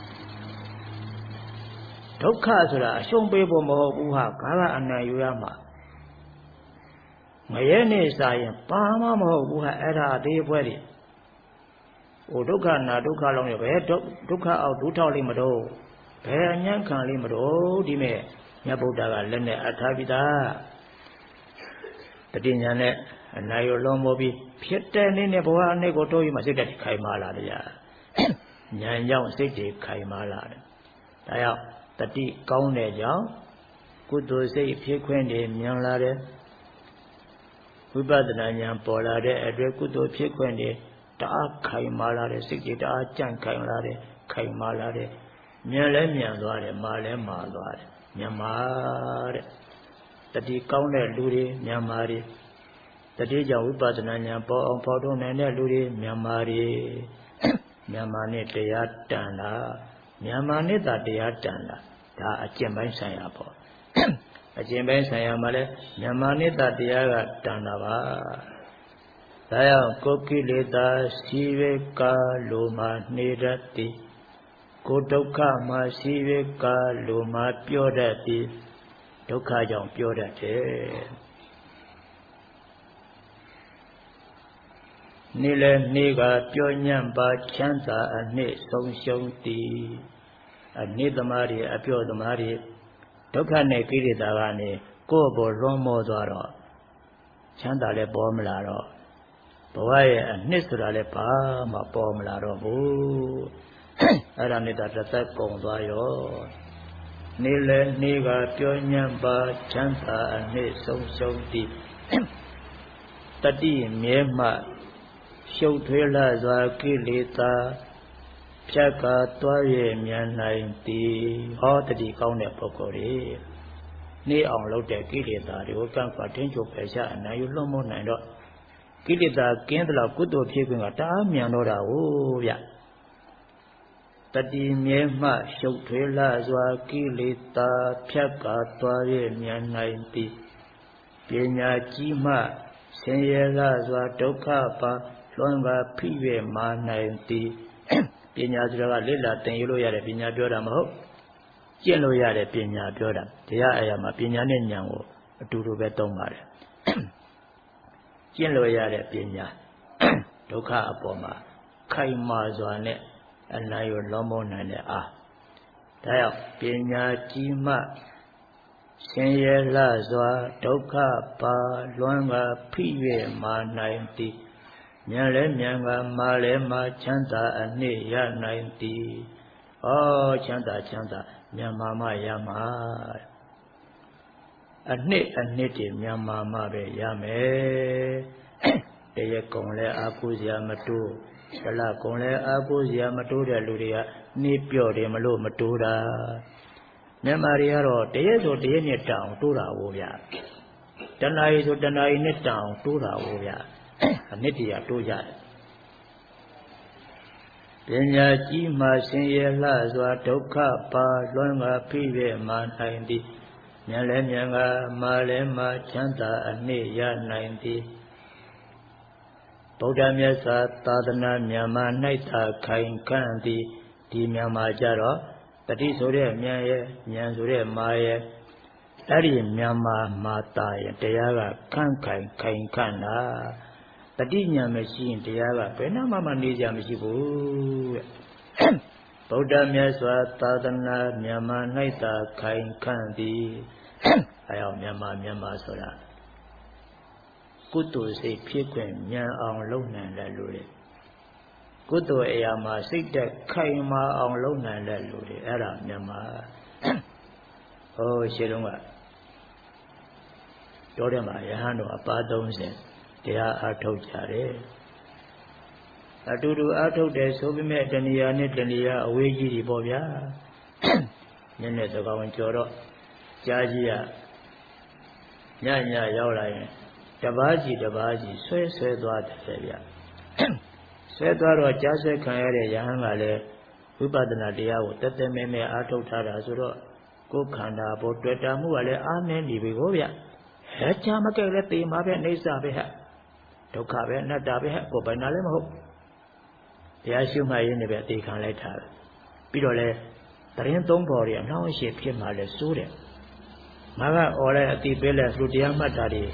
ဒုက္ခဆိုတာအရှုံးပေးဖို့မဟုတ်ဘူးဟာဘာကအနံ့ယူရမှာငရဲနေစားရင်ဘာမှမဟုတ်ဘူးဟာအဲ့ဒါအသေးဖွဲတွေဒုက္ခနာဒုက္ခလုံးနေပဲဒုက္ခအောက်ဒုထောက်လိမ့်မတော့ဘယ်အညံ့ခံလိမ့်မတော့ဒီမဲ့မြတ်ဗုဒ္ဓကလက်နဲ့အထားပိတာတတိညာနဲ့အနာရောလုံးမိုးပြီးဖြစ်တဲ့နေ့နဲ့ဘဝအနည်းကိုတိုးပြီးမှစိတ်ဓာတ်ခိုင်မာလာတယ်ညာဉာဏ်ကြောင့်စိတ်တွေခိုင်မာလာတယ်ဒါကြောင့်တတိကောင်းတဲ့ကြောင့်ကုသိုလ်စိတ်ဖြစ်ခွင့်တွေမြန်လာတယ်ဝိပဿနာဉာဏ်ပေါ်လာတဲ့အတွက်ကုသိုလ်ဖြစ်ခွင့်တွေတအားခိုင်မာလာတယ်စိတ်တွေတအားကြန့်ခိုင်လာတယ်ခိုင်မာလာတယ်မြန်လဲမြန်သွားတယ်မာလဲမာသွားတယ်မြန်မာတဲ့တတိကောင်းတဲ့လူတွေမြန်မာတွေတတိကြောင့်ဝိပဿနာဉာဏ်ပေါ်အောင်ဖော်ထုတ်နိုင်တဲ့လူတွေမြန်မာတွေမြန်မာနဲ့တရားတန်တာမြန်မာနဲ့တရားတန်တာဒါအကျင့်ပိုင်းဆိုင်ရာပေါ့အကျင့်ပိုင်းဆိုင်ရာမှာလဲမြန်မာနဲ့တရားကတန်တာပါဒါကြောင့်ကိုကိလေသာစီဝေကာလိုမာနေတတ်သည်ကိုဒုက္ခမှာစီဝေကာလိုမာပြောတတ်သည်ဒုက္ခကြောင့်ပြောတတ်တယ်နေ့လဲနေ့ကပြောညံ့ပါချမ်းသာအနှစ်ဆုံးရှုံးသည်အနှစ်သမားတွေအပြောသမားတွေဒုက္ခနဲ့ကိလေသာကနေကိုယ့်ဘောလွန်မောသွားတော့ချမ်းသာလည်းပေါ်မလာတော့ဘဝရဲ့အနှစ်ဆိုတာလည်းဘာမှပေါ်မလာတော့ဘူးအဲ့ဒါနဲ့တစ်သက်ကုန်သွားရောနေ့လဲနေ့ကပြောညံ့ပါချမ်းသာအနှစ်ဆုံးရှုံးသည်တတိမြဲမှရှုပ်ထွေးလာစွာကိလေသာဖြတ်ကားသွားရဲ့မြန်နိုင်သည်ဟောတတိကောင်းတဲ့ပုဂ္ဂိုလ်တွေနေအောင်လုပ်တဲ့ကိလေသာတွေကိုကန့်ကွက်တင်းချုပ်ဖယ်ရှားအနိုင်ယူလွှမ်းမိုးနိုင်တော့ကိလေသာကင်းသလောက်ကုသိုလ်ဖြစ်ခွင့်ကတအားမြန်တော့တာဟုတ်ဗျတတိမြဲမှရှုပ်ထွေးလာစွာကိလေသာဖြတ်ကားသွားရဲ့မြန်နိုင်သည်ပညာကြီးမှဆင်းရဲလာစွာဒုက္ခပါလွန်ကားဖိ၍မာနိုင်သည်ပညာဆိုတာကလေ့လာသင်ယူလို့ရတဲ့ပညာပြောတာမဟုတ်ကျင့်လို့ရတဲ့ပညာပြောတာတရားအရာမှာပညာနဲ့ဉာဏ်ကိုအတူတူပဲသုံးပါတယ်ကျင့်လို့ရတဲ့ပညာဒုက္ခအပေါ်မှာခိုင်မာစွာနဲ့အနိုင်ကိုလွန်မိုးနိုင်တဲ့အားဒါကြောင့်ပညာကြီးမှဆင်းရဲလာစွာဒုက္ခပါလွန်ကားဖိ၍မာနိုင်သည်မြန်လဲမြန်ကမာလဲမာချမ်းသာအနှစ်ရနိုင်သည်ဩချမ်းသာမြန်မာမရမှာအနှစ်တွေမြန်မာမပဲရမယ်တရက်ကုန်လဲအာကိုစရာမတိုးတလကုံလဲအားကိုးစရာမတိုးတဲ့လူတွေကနေပြော့တယ်မလို့မတိုးတာမြန်မာတွေကတော့တရက်ဆိုတရက်နဲ့တောင်တိုးတာဟိုဗျတဏှာကြီးဆိုတဏှာကြီးနဲ့တောင်တိုးတာဟိုဗျအနှစ်တရာတိုးကြတယ်ပညာကြီးမှဆင်းရဲလှစွာဒုက္ခပါလွှမ်းကဖိရဲ့မာနိုင်သည်ဉာဏ်လဲဉာဏ်ကမာလဲမာချမ်းသာအနှိမ့်ရနိုင်သည်ဗုဒ္ဓမြတ်စွာသာသနာမြန်မာ၌သာခိုင်ခံ့သည်ဒီမြန်မာကြတော့တတိဆိုတဲ့ဉာဏ်ရဲ့ဉာဏ်ဆိုတဲ့မာရဲ့အဲ့ဒီမြန်မာမာတာရဲ့တရားကခန့်ခိုင်ခိုင်ခန့်တာတတိဉာဏ်မရှိရင်တရားကဘယ်နှမှနေကြမရှိဘူးတဲ့ဗုဒ္ဓမြတ်စွာသာသနာမြန်မာ၌သာခိုင်ခံ့သည်အဲအောင်မြန်မာဆိုတာကုသိုလ်စိတ်ဖြစ်ခွင့်ဉာဏ်အောင်လုပ်နိုင်တဲ့လူတွေကုသိုလ်အရာမှာစိတ်တက်ခိုင်မာအောင်လုပ်နိုင်တဲ့လူတွေအဲ့ဒါမြန်မာဟိုရှင်းလုံးကတော့တယ်မှာယဟန်တော်အပါ30တရားအားထုတ်ကြတယ်အတူတူအားထုတ်တယ်ဆိုပေမဲ့တဏှာနဲ့တဏှာအဝေးကြီးတွေပေါ့ဗျာနည်းနည်းသကောင်ကြော်တော့ကြားကြီးကညရောက်လာရင်တပါးကြီးဆွဲသွားတယ်ဗျဆွဲသွားတော့ကြားဆွဲခံရတဲ့ယဟန်ကလည်းဝိပဿနာတရားကိုတက်တက်မဲမဲအားထုတ်ထားတာဆိုတော့ကိုယ်ခန္ဓာပေါ်တွေ့တာမှုကလည်းအားနည်းနေပြီကိုဗျဟဲ့ချာမကဲလဲတေမှာပဲအိဋ္ဌာပဲဟဲ့ဒုက္ခပဲအနတ္တပဲဟဲ့ကိုယ်ပိုင်တာလည်းမဟုတ်တရားရှုမှတ်ရင်းနဲ့ပဲအသေးခံလိုက်တာပြီးတော့လဲသတင်းသုံးပေါ်တွေအနှောင့်အယှက်ဖြစ်မှလဲစိုးတယ်ငါကအော်လဲအတိပေးလဲသူတရားမှတ်တာတွေ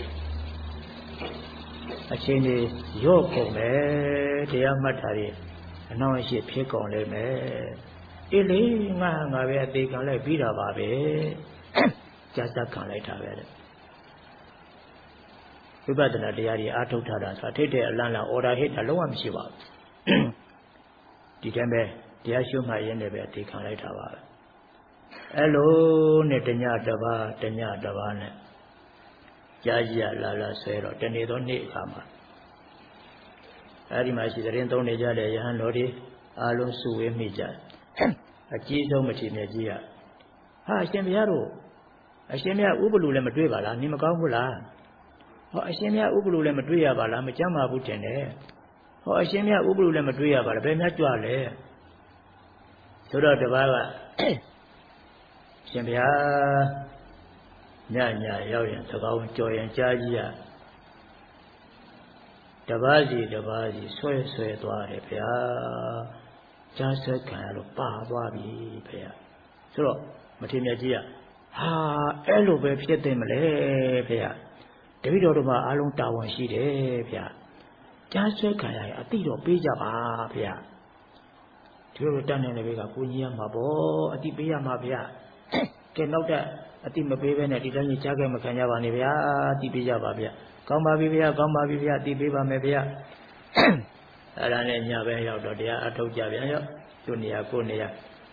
အချိန်တွေရော့ကုန်မယ်တရားမှတ်တာတွေအနှောင့်အယှက်ဖြစ်ကုန်လိမ့်မယ်အေးလေငါပဲအသေးခံလိုက်ပြီးတာပါပဲကြာစက်ခံလိုက်တာပဲဝိပဿနာတရားတွေအားထုတ်ထားတာဆိုထိတ်တဲ့အလန့်အော်ဒါဟစ်တာလုံးဝမရှိပါဘူးဒီတည်းပဲတရားရှုမှတ်ရင်းနဲ့ပဲအသေးခံလိုက်တာပါပဲအဲ့လိုနဲ့တညတပါးနဲ့ကြားကြီးရလာဆွဲတော့တနေ့သောနေ့အခါမှာအဲ့ဒီမှာရှိတဲ့သုံးနေကြတဲ့ယဟန်တော်တွေအားလုံးစုဝေးမိကြအကြီးဆုံးမထေရမြတ်ကြီးကဟာအရှင်ဘုရားတို့အရှင်မြတ်ဥပလူလည်းမတွေ့ပါလားနေမကောင်းဘူးလားဟောအရှင်မြတ်ဥပလူလည်းမတွေ့ရပါလားမကြမ်းပါဘူးတင်တယ်ဟောအရှင်မြတ်ဥပလူလည်းမတွေ့ရပါလားဘယ်များကြွလဲဆိုတော့တပါးကရှင်ဘုရားညရောက်ရင်သကောင်းကြော်ရင်ကြားကြီးရတပါးစီဆွဲသွားတယ်ဗျာကြားဆွဲခံရလို့ပါသွားပြီဗျာဆိုတော့မထေရမြတ်ကြီးကဟာအဲ့လိုပဲဖြစ်သိမလဲဗျာတပည့်တော်တို့မှာအားလုံးတာဝန်ရှိတယ်ဗျာကြားဆွဲခံရရင်အတိတော့ပေးကြပါဗျာဒီလိုတန်းနေတဲ့ဘေးကကိုကြီးရမှာပေါ့အတိပေးရမှာဗျာကဲနောက်တဲ့အတိမပေးဘဲနဲ့ဒီတိုင်းကြီးကြားခဲ့မခံကြပါနဲ့ဗျာအတိပေးကြပါဗျာကောင်းပါပြီဗျာအတိပေးပါမယ်ဗျာအဲ့ဒါနဲ့ညပဲရောက်တော့တရားအထုတ်ကြပြန်ရောသူ့နေရာကိုနေရာ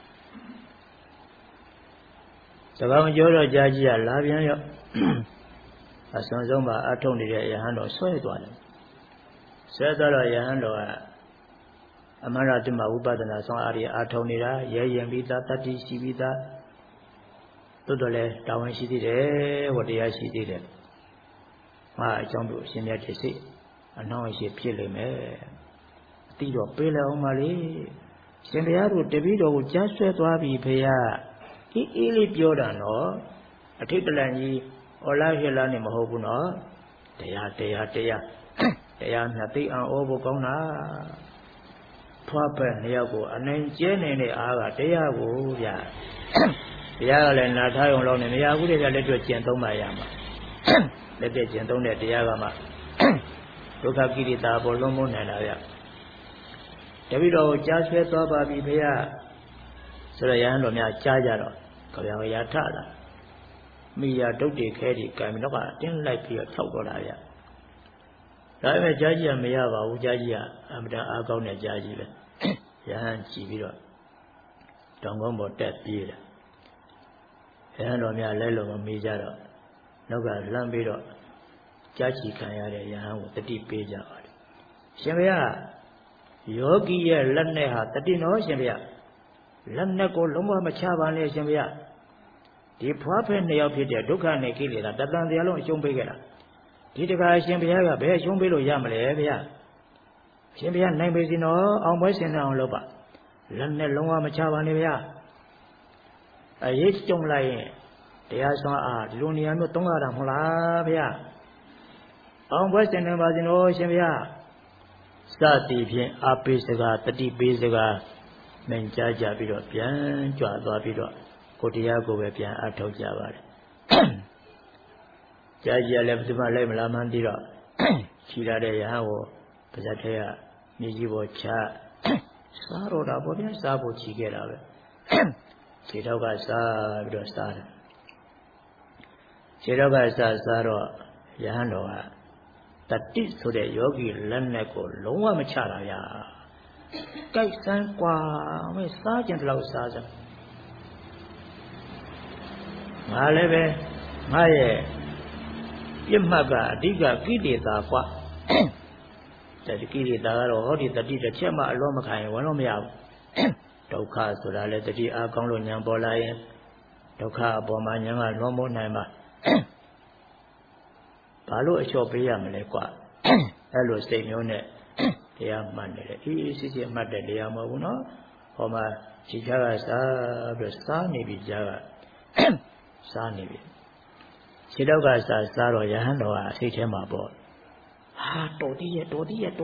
သဘောင်ကျော်တော့ကြားကြီးကလာပြန်ရောအစွန်ဆုံးမှာအထုတ်နေတဲ့ယဟန်တော်ဆွဲသွားတယ်ဆွဲသွားတော့ယဟန်တော်ကအမှန်တော့ဒီမှာဝိပဿနာဆောင်အားရအထုတ်နေတာရဲရင်ပြီးသားတတ္တိရှိပြီးသားတို့တော့လဲတာဝန်ရှိသေးတယ်ဝတရားရှိသေးတယ်ဟာအကြောင်းတို့အရှင်မြတ်တိစိတ်အနှောင့်အယှက်ဖြစ်လိမ့်မယ်အတိတော့ပေးလိုက်အောင်ပါလေရှင်ဘုရားတို့တပည့်တော်ကိုကြားဆွဲသွားပြီဖေရအေးလေးပြောတာနော်အထိတ်တလန့်ကြီးဩလာဟေလာနဲ့မဟုတ်ဘူးနော်တရားနှစ်သိအောင်ဩဖို့ကောင်းတာဖွားပဲနှစ်ယောက်ကိုအနိုင်ကျဲနေတဲ့အားကတရားကိုဗျာတရားကလည်းနာထားရုံလောက်နဲ့မရဘူးတဲ့ကလက်တွေ့ကျင့်သုံးမှရမှာလက်တွေ့ကျင့်သုံးတဲ့တရားကမှဒုက္ခကိရိတာပေါ်လုံးမနိုင်တာဗျတပည့်တော်ကိုကြားဆွဲသွားပါပြီဖေရဆိုတော့ရဟန်းတော်များကြားကြတော့ကြပြောင်ရာထလာမိယာဒုတ်တေခဲဒီကံတော့ကတင်းလိုက်ပြီးတော့ထောက်တော့တာဗျဒါပေမဲ့ကြားကြီးကမရပါဘူးကြားကြီးကအမတန်အားကောင်းတဲ့ကြားကြီးပဲရဟန်းကြည့်ပြီးတော့တောင်ကုန်းပေါ်တက်ပြေးတယ်ရဟန်းတော်များလဲလို့မမေးကြတော့နောက်ကလမ်းပြီးတော့ကြားချီခံရတဲ့ရဟန်းကိုတတိပေးကြပါတယ်ရှင်ဘုရား Yogi ye lanneha tatino shimbya Lanna ko lomba machabane shimbya Di pwape ne yapide dukha ne kilida Tatan dialong shumbigera Ditika shimbya be shumbilo yamale bya Shimbya naibezino Aumwe sena on loba Lanne lomba machabane bya Ayit chung laiတရားစွမ်းအားဒီလိုနေရာမျိုးသုံးရတာမဟုတ်လားဗျာအောင်ပွဲစင်နေပါစေလို့ရှင်ဗျာစသည်ဖြင့်အပိစကားတတိပိစကားမင်ကြားကြပြီးတော့ပြန်ကြွသွားပြီးတော့ကိုတရားကိုပဲပြန်အထောက်ကြပါတယ်ကြားကြလည်းဘယ်သူမှလိုက်မလားမှန်းသိတော့ခြိလာတဲ့ရဟန်းကိုပါဇက်ထဲကမြေကြီးပေါ်ချစားတော့တာပေါ့ဗျာစားဖို့ခြိခဲ့တာပဲခြေတော့ကစားပြီးတော့စားတယ်ခြေတော့ကစားတော့ရဟန်းတော်ကတတိဆိုတဲ့ယောဂီလက်နဲ့ကိုလုံးဝမချတာဗျာကြိုက်စမ်းกว่าမဲစားကြတယ်လို့စားစမ်းငါလည်းပဲငါရဲ့ပြစ်မှတ်ကအဓိကကိလေသာกว่าတဲ့ကိလေသာကတော့ဟောဒီတတိတစ်ချက်မှအလောမခံရင်ဝင်လို့မရဘူးဒုက္ခဆိုတာလေတတိအားကောင်းလို့ဉာဏ်ပေါ်လာရင်ဒုက္ခအပေါ်မှာဉာဏ်ကလွန်မိုးနိုင်မှာဘာလို့အလျှော့ပေးရမလဲကွာအဲ့လိုစိတ်မျိုးနဲ့တရားမှတ်နေတယ်အေးစစ်စစ်မှတ်တဲ့တရားမဟုတ်ဘူးနော်ဟောမှာခြေချားကစားပြီးစားနေပြီကြားကစားနေပြီခြေတော့ကစားတော့ရဟန်းတော်ကစိတ်ထဲမှာပေါ့ဟာတော်သေးရဲ့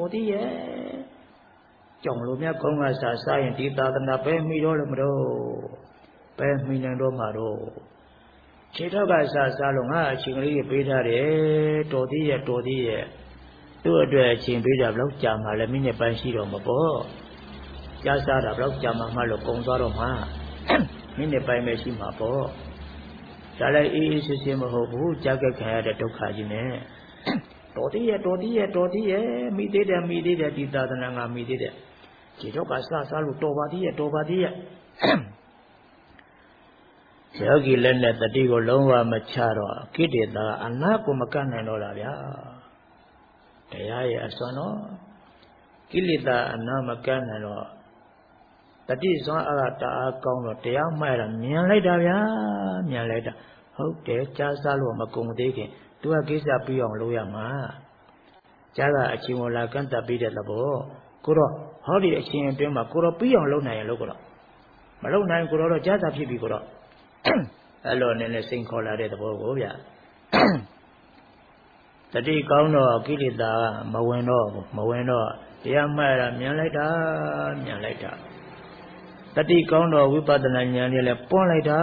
ကြောင်လိုမြတ်ကောင်းကစားရင်ဒီသာသနာပဲမိတော့လို့မတော့ပဲမိနိုင်တော့မှာတော့ခြေတော့ကစားလို့ငါအချိန်ကလေးပေးထားတယ်တော်သေးရဲ့သူ့အတွက်အချိန်ပေးတာဘယ်လောက်ကြာမှလဲမိနစ်ပိုင်းရှိတော့မပေါ့ကြားစားတာဘယ်လောက်ကြာမှလို့ကုံသွားတော့မှမိနစ်ပိုင်းပဲရှိမှာပေါ့ဒါလည်းအေးစစ်စစ်မဟုတ်ဘူးကြားကြခံရတဲ့ဒုက္ခကြီးနဲ့တော်သေးရဲ့မိသေးတယ်ဒီသာသနာငါမိသေးတယ်ခြေတော့ကစားလို့တော်ပါသေးရဲ့ယောဂီလက်နဲ့တတိကိုလုံးဝမချတော့ကိလေသာအနာကိုမကန့်နိုင်တော့တာဗျာတရားရဲ့အစွမ်းတော့ကိလေသာအနာမကန့်နိုင်တော့တတိစွမ်းအားတအားကောင်းတော့တရားမှတ်ရမြန်လိုက်တာဗျာဟုတ်တယ်ကြားစားလို့မကုန်သေးခင်သူကကိစ္စပြီးအောင်လုပ်ရမှာကြားကအချိန်ဝလာကန့်တက်ပြီးတဲ့သဘောကိုတော့ဟောဒီအချိန်အတွင်းမှာကိုတော့ပြီးအောင်လုပ်နိုင်ရင်လုပ်တော့မလုပ်နိုင်ကိုတော့ကြားစာဖြစ်ပြီကိုတော့အဲ့လိုနဲ့စိန်ခေါ်လာတဲ့သဘောကိုဗျတတိကောင်းတော့ကိလေသာမဝင်တော့တရားမှတ်ရမြန်လိုက်တာတတိကောင်းတော့ဝိပဿနာဉာဏ်နဲ့လည်းပွန်းလိုက်တာ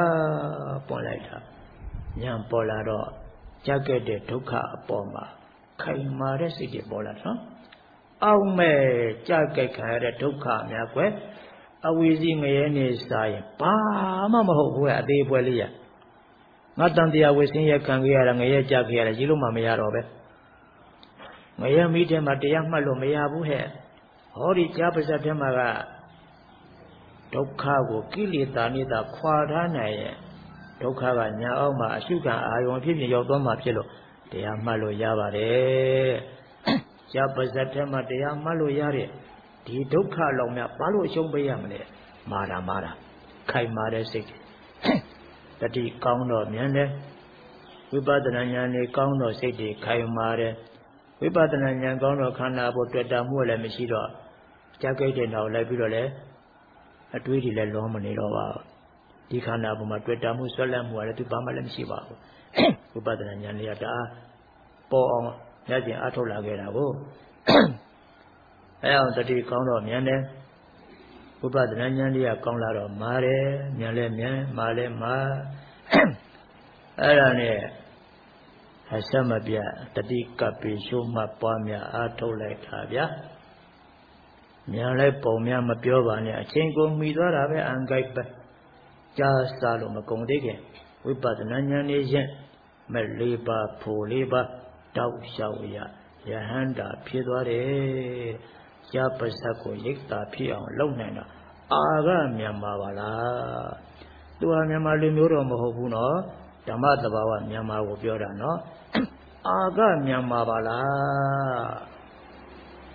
ဉာဏ်ပေါ်လာတော့ကြားခဲ့တဲ့ဒုက္ခအပေါ်မှာခိုင်မာတဲ့စိတ်တွေပေါ်လာနော်အောက်မဲ့ကြားခဲ့ခံရတဲ့ဒုက္ခများကွယ်အဝိဇ္ဇငရဲနေစားရင်ဘာမှမဟုတ်ဘူးအသေးပွဲလေးရငါတန်တရားဝိဆင်းရဲခံခဲ့ရတာငရဲကြခဲ့ရတာကြီးလို့မှမရတော့ပဲငရဲမိတဲ့မှာတရားမှတ်လို့မရဘူးဟဲ့ဟောဒီကြားပါဇတ်ထဲမှာကဒုက္ခကိုကိလေသာနဲ့သာခွာထားနိုင်ရဲ့ဒုက္ခကညာအောက်မှာအရှုခံအာယုံဖြစ်ရောက်သွားမှဖြစ်လို့တရားမှတ်လို့ရပါတယ်ကြားပါဇတ်ထဲမှာတရားမှတ်လို့ရတဲ့ဒီဒုက္ခလောက်များဘာလို့အရှုံးပေးရမလဲမာတာခိုင်မာတဲ့စိတ်တတိကောင်းတော့မြန်တယ်ဝိပဿနာဉာဏ်နဲ့ကောင်းတော့စိတ်တွေခိုင်မာတယ်ဝိပဿနာဉာဏ်ကောင်းတော့ခန္ဓာပေါ်တွေ့တာမှုလည်းမရှိတော့ကြားကြိတ်တဲ့နောက်လိုက်ပြီးတော့လည်းအတွေးတွေလည်းလောမနေတော့ပါဘူးဒီခန္ဓာပေါ်မှာတွေ့တာမှုဆွဲလန်းမှုကလည်းသူဘာမှလည်းမရှိပါဘူးဝိပဿနာဉာဏ်လေးကတအားပေါ်အောင်ညကျင်အထုတ်လာခဲ့တာကိုအဲအောင်တတိကောင်းတော့မြန်တယ်ဝိပဿနာဉာဏ်လေးကကောင်းလာတော့မာတယ်မြန်လဲမြန်မာလဲမာအဲ့ဒါနဲ့အစမပြတတိကပ်ပြီးရှုမှတ်ပွားများအားထုတ်လိုက်တာဗျာမြန်လဲပုံများမပြောပါနဲ့အချိန်ကိုမှီသွားတာပဲအံကြိုက်ပဲကြားစားလို့မကုန်သေးခင်ဝိပဿနာဉာဏ်လေးရင်မဲ့၄ပါးဖို့၄ပါးတောက်လျှောက်ရယဟန္တာဖြစ်သွားတယ်ကြားပါဇတ်ကိုရိတ်တာဖြစ်အောင်လုပ်နိုင်တာအာကမြန်မာပါလားသူဟာမြန်မာလူမျိုးတော့မဟုတ်ဘူးနော်ဓမ္မသဘာဝမြန်မာကိုပြောတာနော်အာကမြန်မာပါလား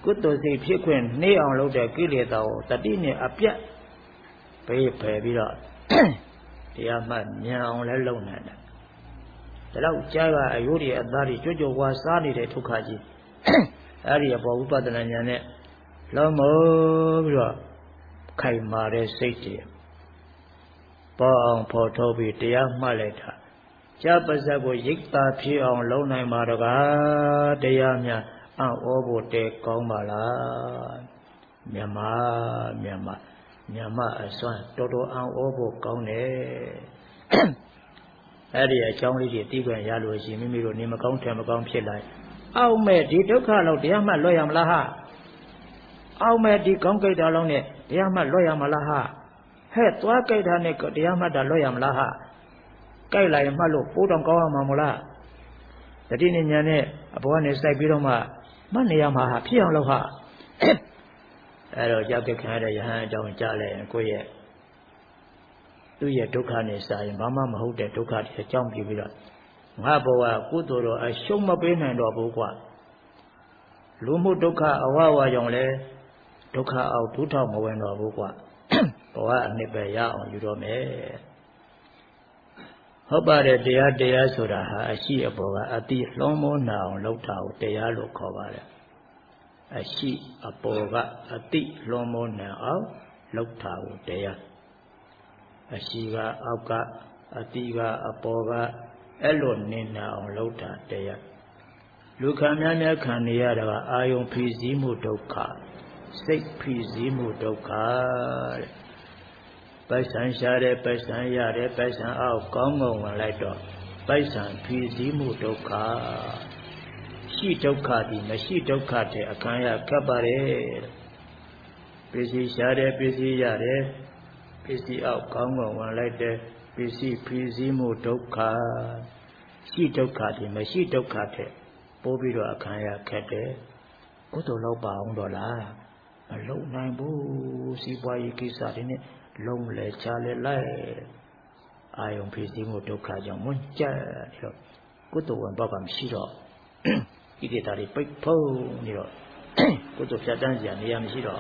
ကုသိုလ်စိတ်ဖြစ်ခွင့်နှေးအောင်လုပ်တဲ့ကိလေသာကိုတတိနဲ့အပြတ်ပေးဖယ်ပြီးတော့တရားမှဉာဏ်အောင်လဲလုံနိုင်တယ်ဒါတော့ကြားကအယုဒ္ဓိအသားတွေကြွကြွဝါစားနေတဲ့ဒုက္ခကြီးအဲ့ဒီအပေါ်ဝိပဿနာဉာဏ်နဲ့လုံးမို့ပြီးတော့ခိုင်မာတဲ့စိတ်တွေပေါ်အောင်ဖော်ထုတ်ပြီးတရားမှတ်လိုက်တာကြားပါဇက်ကိုရိတ်တာဖြစ်အောင်လုံးနိုင်ပါတော့ကတရားများအံ့ဩဖို့တဲကောင်းပါလားမြမအစွမ်းတော်တော်အံ့ဩဖို့ကောင်းတယ်အဲ့ဒီအကြောင်းလေးတွေသိခွင့်ရလို့ရှိရင်မိမိတို့နေမကောင်းထင်မကောင်းဖြစ်လာအောက်မဲ့ဒီဒုက္ခလောက်တရားမှလွတ်ရမလားဟာအောက်မဲ့ဒီကောင်းကြိတ်တာလောက်နဲ့တရားမှလွတ်ရမလားဟာဟဲ့သွားကြိတ်တာနဲ့တရားမှတာလွတ်ရမလားဟာကြိုက်လာရင်မှတ်လို့ပိုးတောင်ကောင်းရမှာမလားတတိဉာဏ်နဲ့အဘောကနေစိုက်ပြီးတော့မှမှတ်နေရမှာဟာဖြစ်အောင်လို့ဟာအဲ့တော့ကြောက်ခံရတဲ့ယဟန်အကြောင်းကြားလိုက်ရင်ကိုယ့်ရဲ့သူ့ရဲ့ဒုက္ခနဲ့စာရင်ဘာမှမဟုတ်တဲ့ဒုက္ခတွေအကြောင်းပြပြီးတော့ငါဘဝကုသိုလ်တော်အရှုံးမပေးနိုင်တော့ဘူးကွာလူမှုဒုက္ခအဝဝကြောင့်လဲဒုက္ခအောက်ဒုထောက်မဝင်တော့ဘူးကွာဘဝအနှစ်ပဲရအောင်ယူတော့မယ်ဟုတ်ပါတယ်တရားဆိုတာဟာအရှိအပေါ်ကအတိလွန်မိုးနာအောင်လုပ်တာကိုတရားလို့ခေါ်ပါတယ်အရှိအပေါ်ကအတိလွန်မိုးနာအောင်လုပ်တာကိုတရားအရှိကအောက်ကအတိကအပေါ်ကအဲ့လိုနေနာအောင်လုပ်တာတရားလူခံများခံနေရတာကအာယုံဖြီးစည်းမှုဒုက္ခစိတ်ဖြီးစည်းမှုဒုက္ခတဲ့ပိုက်ဆံရှားတယ်ပိုက်ဆံရတယ်ပိုက်ဆံအောက်ကောင်းဝင်လိုက်တော့ပိုက်ဆံဖြီးစည်းမှုဒုက္ခရှိဒုက္ခဒီမရှိဒုက္ခတဲ့အခံရခက်ပါတယ်ပစ္စည်းရှားတယ်ပစ္စည်းရတယ်ပစ္စည်းအောက်ကောင်းဝင်လိုက်တယ်ပစ္စည်းဖြီးစည်းမှုဒုက္ခရှိဒုက္ခဒီမရှိဒုက္ခတဲ့ပို့ပြီးတော့အခါရခက်တယ်ကုသိုလ်လောက်ပါအောင်တော့လားမလုံနိုင်ဘူးစီးပွားရေးကိစ္စတွေနဲ့လုံးလေချလေလိုက်အာယုံဖြစ်စီမှုဒုက္ခကြောင့်မွန်းကြပြီးတော့ကုသိုလ်ဝင်တော့ကမရှိတော့ဣတိတာတွေပိတ်ဖုံးနေတော့ကုသိုလ်ဖြတ်တန်းစရာနေရာမရှိတော့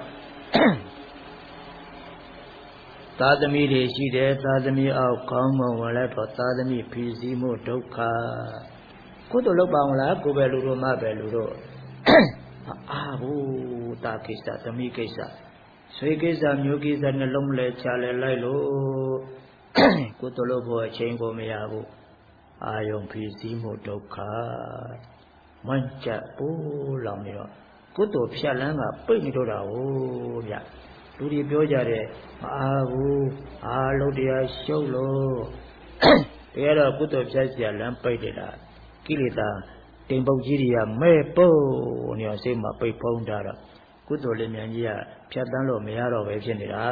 သာသမီတွေရှိတယ်သာသမီအောက်ကောင်းမွန်ဝင်လိုက်တော့သာသမီဖြစ်စီမှုဒုက္ခကုသိုလ်လုပ်ပါအောင်လားကိုယ်ပဲလူတို့မပဲလူတို့အာဘူးတာကိစ္စသမီးကိစ္စဆွေကိစ္စမျိုးကိစ္စနှလုံးလဲချလဲလိုက်လို့ကုသိုလ်လုပ်ဖို့အချိန်ကိုမရဘူးအာယုံဖြစ်စည်းမှုဒုက္ခမွန့်ကြပူလောင်နေတော့ကုသိုလ်ဖြတ်လန်းကပိတ်နေတော့တာဟုတ်ဗျလူတွေပြောကြတယ်မအားဘူးအာလုံးတရားရှုပ်လို့တကယ်တော့ကုသိုလ်ဖြတ်เสียလမ်းပိတ်တယ်လားကိလေသာတိမ်ပုတ်ကြီးတွေကမဲ့ပုတ်နေအောင်စိတ်မှာပိတ်ဖုံးတာတော့ကုသိုလ်လေးမြန်ကြီးကဖြတ်တန်းလို့မရတော့ပဲဖြစ်နေတာ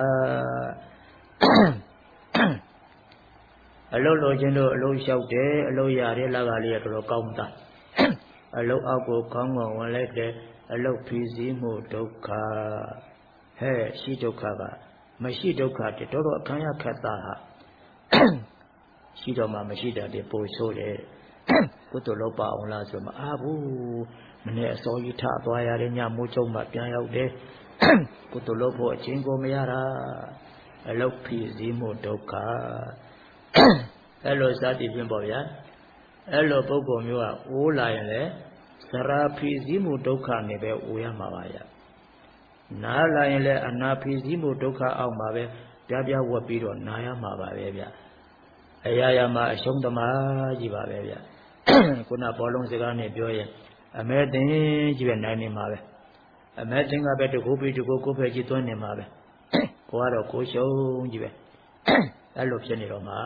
အလုံးလိုခြင်းတို့အလုံးလျှောက်တယ်အလုံးရတယ်လက်ကလေးကတော်တော်ကောင်းတာအလုံးအောက်ကိုကောင်းကောင်းဝင်လိုက်တယ်အလုံးဖြည်းစည်းမှုဒုက္ခဟဲ့ရှိဒုက္ခကမရှိဒုက္ခတတော်တော်အခမ်းရခက်တာဟာရှိတော့မှမရှိတာတည်းပို့ဆိုးတယ်ကုသိုလ်လုပ်ပါအောင်လားဆိုမအားဘူးမနေ့အစောကြီးထသွားရတယ်ညမိုးချုံမှပြန်ရောက်တယ်ကုသိုလ်လုပ်ဖို့အချိန်ကိုမရတာအလုတ်ဖြစ်စည်းမှုဒုက္ခအဲ့လိုစသည်ဖြင့်ပေါ့ဗျာအဲ့လိုပုဂ္ဂိုလ်မျိုးကအိုးလာရင်လေသရာဖြစ်စည်းမှုဒုက္ခနဲ့ပဲအိုးရမှာပါဗျာနားလာရင်လေအနာဖြစ်စည်းမှုဒုက္ခအောက်မှာပဲပြပြဝတ်ပြီးတော့နာရမှာပါပဲဗျာအရာရာမှာအရှုံးသမားကြီးပါပဲဗျခုနဘောလုံးစကားနဲ့ပြောရင်အမဲတင်ကြီးပဲနိုင်နေမှာပဲအမဲတင်ကပဲတကူပြီးတကူကိုဖက်ကြီးသွင်းနေမှာပဲကိုကတော့ကိုရှုံးကြီးပဲအဲ့လိုဖြစ်နေတော့မှာ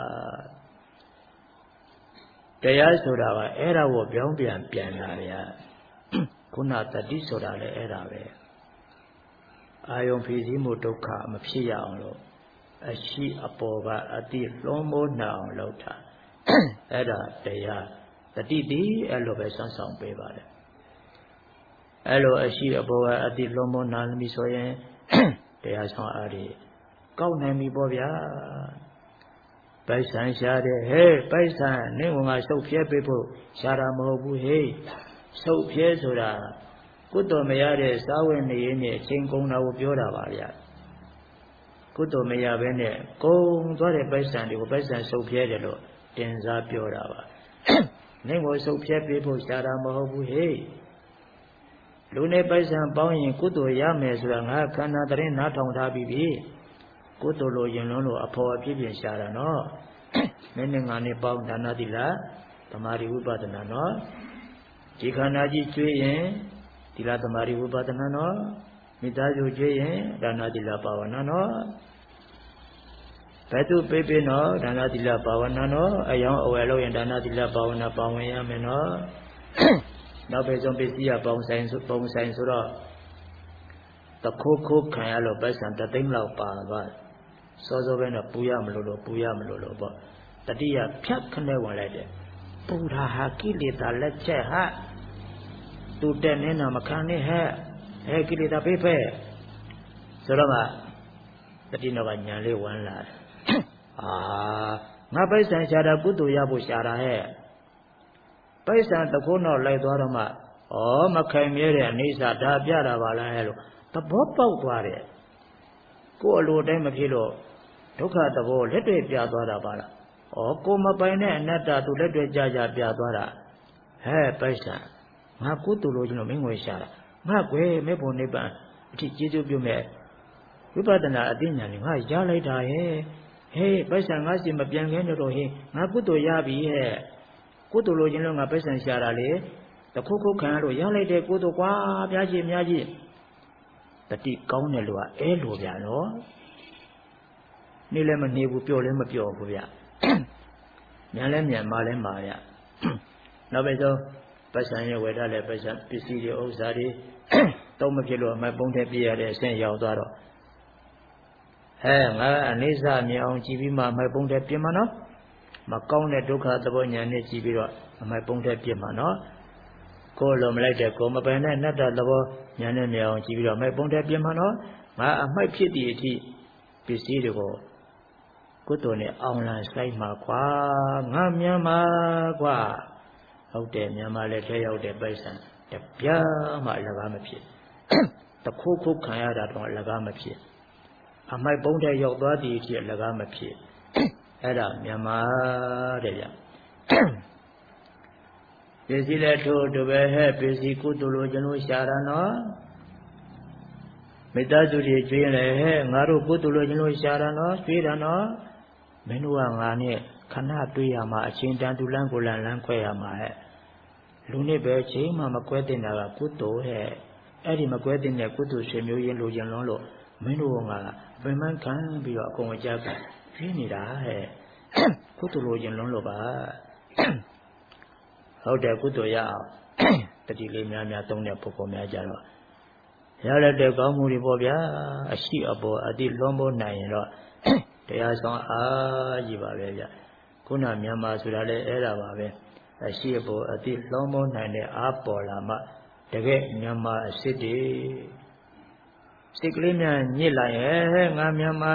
တရားဆိုတာကအဲ့ဒါကိုပြောင်းပြန်လာဗျာခုနတတိဆိုတာလည်းအဲ့ဒါပဲအာယုံဖြစ်စည်းမှုဒုက္ခမဖြစ်ရအောင်လို့အရှိအပေါ်ကအတိလွန်မိုးနာအောင်လုပ်တာအဲ့ဒါတရားတတိတိအဲ့လိုပဲဆွမ်းဆောင်ပေးပါတယ်အဲ့လိုအရှိအပေါ်ကအတိလွန်မိုးနာပြီဆိုရင်တရားဆောင်အားဖြင့်ကောက်နိုင်ပြီပေါ့ဗျာပိုက်ဆံရှားတယ်ဟဲ့ပိုက်ဆံနင့်ကငါဆုပ်ဖြဲပေးဖို့ရှားတာမဟုတ်ဘူးဟေးဆုပ်ဖြဲဆိုတာကုသိုလ်မရတဲ့စာဝတ်နေရင်းနဲ့အချိန်ကုန်တာကိုပြောတာပါဗျာကုသိုလ်မရဘဲနဲ့ကုန်သွားတဲ့ပိုက်ဆံတွေကိုပိုက်ဆံစုပ်ပြဲတယ်လို့တင်စားပြောတာပါမင်းကိုစုပ်ပြဲပေးဖို့ရှားတာမဟုတ်ဘူးဟေ့လူနဲ့ပိုက်ဆံပေါင်းရင်ကုသိုလ်ရမယ်ဆိုတာငါခန္ဓာတရင်နားထောင်ထားပြီးပြီကုသိုလ်လိုရင်လုံးလို့အဖော်အပြည့်ပြည့်ရှားတာနော်မင်းနဲ့ငါနဲ့ပေါင်းဒါနသီလသမာဓိဝိပဿနာနော်ဒီခန္ဓာကြီးကျွေးရင်သီလသမာဓိဝိပဿနာနော်မိသားစုကျွေးရင်ဒါနသီလဘာဝနာနော်ဘယ်သူပေးပေးနော်ဒါနသီလဘာဝနာနော်အယောင်အဝယ်လို့ရင်ဒါနသီလဘာဝနာပါဝင်ရမယ်နော်နောက်ပဲဆုံးပစ္စည်းပေါင်းဆိုင်ဆိုတော့တခိုးခိုးခံရလို့ပိုက်ဆံ3 သိန်းလောက်ပါသွားစောစောပဲတော့ပူရမလို့ပေါ့တတိယဖြတ်ခနဲ့ဝင်လိုက်တယ်ပူတာဟာကိလေသာလက်ချက်ဟာသူတက်နေတာမခံနဲ့ဟဲ့ကိလေသာပေးဖဲဆိုတော့မှတတိနောကညာလေးဝင်လာတယ်ငါပိုက်ဆံရှာတာကုသိုလ်ရဖို့ရှာတာဟဲ့ပိုက်ဆံတခိုးတော့လိုက်သွားတော့မှမခိုင်မြဲတဲ့အိဋ္ဌာဒါပြတာပါလားဟဲ့လို့သဘောပေါက်သွားတယ်ကိုယ်အလိုတိုင်းမဖြစ်လို့ဒုက္ခသဘောလက်တွေ့ပြသွားတာပါလားကိုမပိုင်တဲ့အနတ္တသူလက်တွေ့ကြပြသွားတာဟဲ့ပိုက်ဆံငါကုသိုလ်လို့ကျွန်တော်မင်းငွေရှာတာငါကွယ်မေဖို့နိဗ္ဗာန်အထိကျေးဇူးပြုမဲ့ဝိပဿနာအသိဉာဏ်ကိုငါရလိုက်တာရဲ့ဟေးပိုက်ဆံငါစီမပြန်ခဲတော့ဟေးငါကုသိုလ်ရပြီဟဲ့ကုသိုလ်လို့ကျွန်တော်ငါပိုက်ဆံရှာတာလေတခုခုခံရလို့ရလိုက်တဲ့ကုသိုလ်ကွာပြားကြီးအများကြီးတတိကောင်းတယ်လို့အဲလိုဗျာနော်နေလည်းမနေဘူးပြောလည်းမပြောဘူးဗျမြန်လည်းမြန်မာလည်းမာဗျနောက်ပဲဆုံးပတ်စံရဲ့ဝေဒလည်းပတ်စံပစ္စည်းတွေဥစ္စာတွေတော့မဖြစ်လို့အမိုက်ပုံးထဲပြရတဲ့အဆင့်ရောက်သွားတော့ငါအနေစာမြင်အောင်ကြည့်ပြီးမှအမိုက်ပုံးထဲပြင်မှာနော်မကောင်းတဲ့ဒုက္ခသဘောညာနဲ့ကြည့်ပြီးတော့အမိုက်ပုံးထဲပြင်မှာနော်ကိုယ်လိုမလိုက်တဲ့ကိုမပင်တဲ့အနတ္တသဘောညာနဲ့မြင်အောင်ကြည့်ပြီးတော့အမိုက်ပုံးထဲပြင်မှာနော်ငါအမိုက်ဖြစ်သည့်အထိပစ္စည်းတွေကိုကုသိုလ်နဲ့အောင်လံဆိုင်မှာကွာငါမြန်မှာကွာဟုတ်တယ်မြန်မာလည်းထဲရောက်တဲ့ပိုက်ဆံတပြားမှအလကားမဖြစ်တခိုးခိုးခံရတာတော့အလကားမဖြစ်အမိုက်ပုံးထဲရောက်သွားသည့်အထိအလကားမဖြစ်အဲ့ဒါမြန်မာတဲ့ဗျပစ္စည်းလည်းထို့တူပဲဟဲ့ပစ္စည်းကုသိုလ်လိုကျွန်တော်ရှာတာနော်မေတ္တာစုတွေကျွေးတယ်ဟဲ့ငါတို့ကုသိုလ်လိုကျွန်တော်ရှာတာနော်ကျွေးတာနော်မင်းတို့ကငါနဲ့ခဏတွေ့ရမှာအချင်းတန်သူလန်းကိုလန်းခွဲရမှာဟဲ့လူနဲ့ပဲချိန်မှမကွဲတင်တာကကုသိုလ်ဟဲ့အဲ့ဒီမကွဲတင်တဲ့ကုသိုလ်ဆွေမျိုးရင်းလိုချင်လုံးလို့မင်းတို့ကပင်မခံပြီးတော့အကုန်အကြကပြင်းနေတာဟဲ့ကုသိုလ်လိုချင်လုံးလို့ပါဟုတ်တယ်ကုသိုလ်ရအောင်တတိလေးများသုံးတဲ့ပုဂ္ဂိုလ်များကြတော့ရတဲ့ကောင်းမှုတွေပေါ့ဗျာအရှိအပေါ်အတိလွန်ပေါ်နိုင်ရင်တော့တရားဆောင်အားကြီးပါပဲဗျခုနမြန်မာဆိုတာလည်းအဲ့ဒါပါပဲအရှိအပေါ်အတိလွန်ပေါ်နိုင်တဲ့အားပေါ်လာမှတကယ်မြန်မာအစ်စ်တွေစိတ်ကလေးများညစ်လိုက်ရဲ့ငါမြန်မာ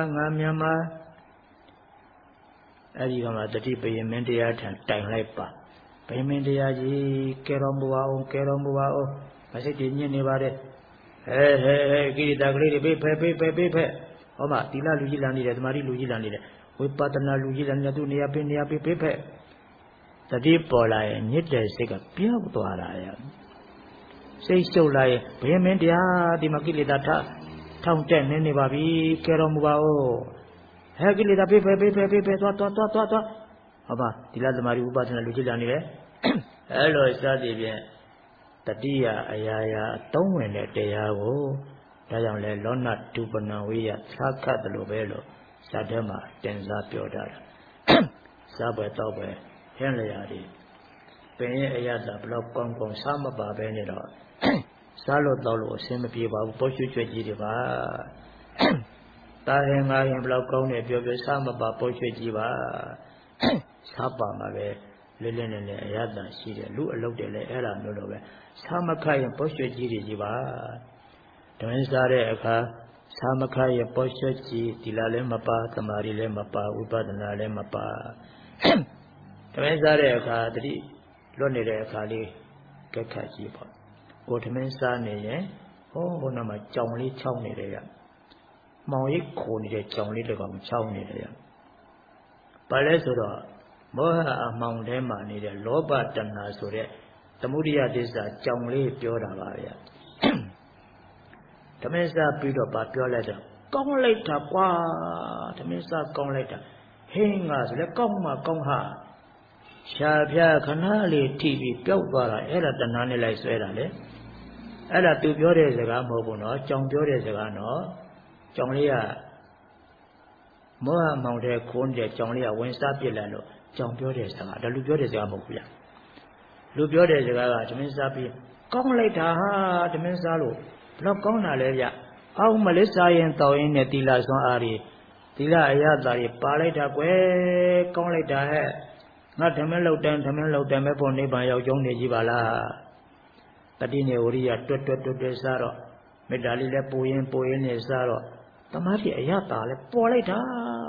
အဲ့ဒီကမှတတိပယမင်းတရားထံတိုင်လိုက်ပါပယမင်းတရားကြီးကဲတော်မူပါအောင်မစိတ်တည်ညစ်နေပါတယ်ဟဲကိရိတာကလေးတွေပေးဖက်ဟောမသီလလူကြီးလာနေတယ်သမာဓိလူကြီးလာနေတယ်ဝိပဿနာလူကြီးလာနေသူနေရာပေးဖက်တတိပေါ်လာရင်ညစ်တဲ့စိတ်ကပြောက်သွားတာရဲ့စိတ်ရှုပ်လာရင်ဘယမင်းတရားဒီမှာကိလေသာထောင်တက်နေပါပြီကဲတော်မူပါဦးဟဲကိလေသာပေးဖက်သွားဟောပါသီလသမာဓိဥပဒနာလူကြီးလာနေတယ်အဲ့လိုစသည်ဖြင့်တတိယအရာရာအသုံးဝင်တဲ့တရားကိုဒါကြောင့်လဲလောနဒုပနဝိယသာခတ်တယ်လို့ပဲလို့ဇာတ်ထဲမှာတင်စားပြောတာစားပွဲတော့ပဲဟင်းလျာတွေပင်ရဲ့အရသာဘလောက်ကောင်းစားမပါပဲနဲ့တော့စားလို့တော့လို့အဆင်မပြေပါဘူးပေါ်ရွှေ့ကြွကြီးတွေပါတာရင်ငါရင်ဘလောက်ကောင်းတယ်ပြောစားမပါပေါ်ရွှေ့ကြီးပါစားပါမှာပဲလေးနဲ့အရသာရှိတယ်လူအလုပ်တွေလည်းအဲ့ဒါမျိုးလိုပဲစားမခရင်ပေါ်ရွှေ့ကြီးတွေကြီးပါတွင်စားတဲ့အခါသာမခရဲ့ပေါ်ရွှေ့ကြည့်ဒီလာလည်းမပါသမာဓိလည်းမပါဝိပဿနာလည်းမပါတမင်စားတဲ့အခါတတိလွတ်နေတဲ့အခါလေးကက်ခတ်ကြည့်ပေါ့ဝကိုထမင်းစားနေရင်ဟိုနာမှာကြောင်လေးချောင်းနေတယ်ဗျမောင်ရိပ်ခိုနေတဲ့ကြောင်လေးတစ်ကောင်ချောင်းနေတယ်ဗျဘာလဲဆိုတော့မောဟအမှောင်ထဲမှာနေတဲ့လောဘတဏှာဆိုတဲ့သမုဒိယသစ္စာကြောင်လေးပြောတာပါဗျထမင်းစားပြီးတော့ဘာပြောလိုက်တော့ကောင်းလိုက်တာကွာထမင်းစားကောင်းလိုက်တာဟင်းငါဆိုလဲကောင်းမှကောင်းဟာရှားပြခဏလေးထိပြီးပျောက်သွားတာအဲ့ဒါတဏှာနဲ့လိုက်ဆွဲတာလေအဲ့ဒါသူပြောတဲ့စကားမဟုတ်ဘူးနော်ကြောင်ပြောတဲ့စကားနော်ကြောင်လေးကမောဟမောင်တဲ့ခိုးတဲ့ကြောင်လေးကဝင်စားပြစ်လိုက်လို့ကြောင်ပြောတဲ့စကားဒါလူပြောတဲ့စကားမဟုတ်ဘူးဗျလူပြောတဲ့စကားကဓမင်းစားပြီးကောင်းလိုက်တာဟာဓမင်းစားလို့ဘလောက်ကောင်းတာလဲဗျအောက်မလေးစားရင်တောင်းရင်နဲ့တီလာစွမ်းအားတွေတီလာအရသာတွေပါလိုက်တာကွယ်ကောင်းလိုက်တာဟဲ့ငါဓမင်းလောက်တန်းမဲ့ဖို့နိဗ္ဗာန်ရောက်ကျုံးနေကြပါလားတတိနေဝရိယတွတ်စားတော့မေတ္တာလေးလည်းပိုရင်နေစားတော့တမာတိအရသာလည်းပေါ်လိုက်တာ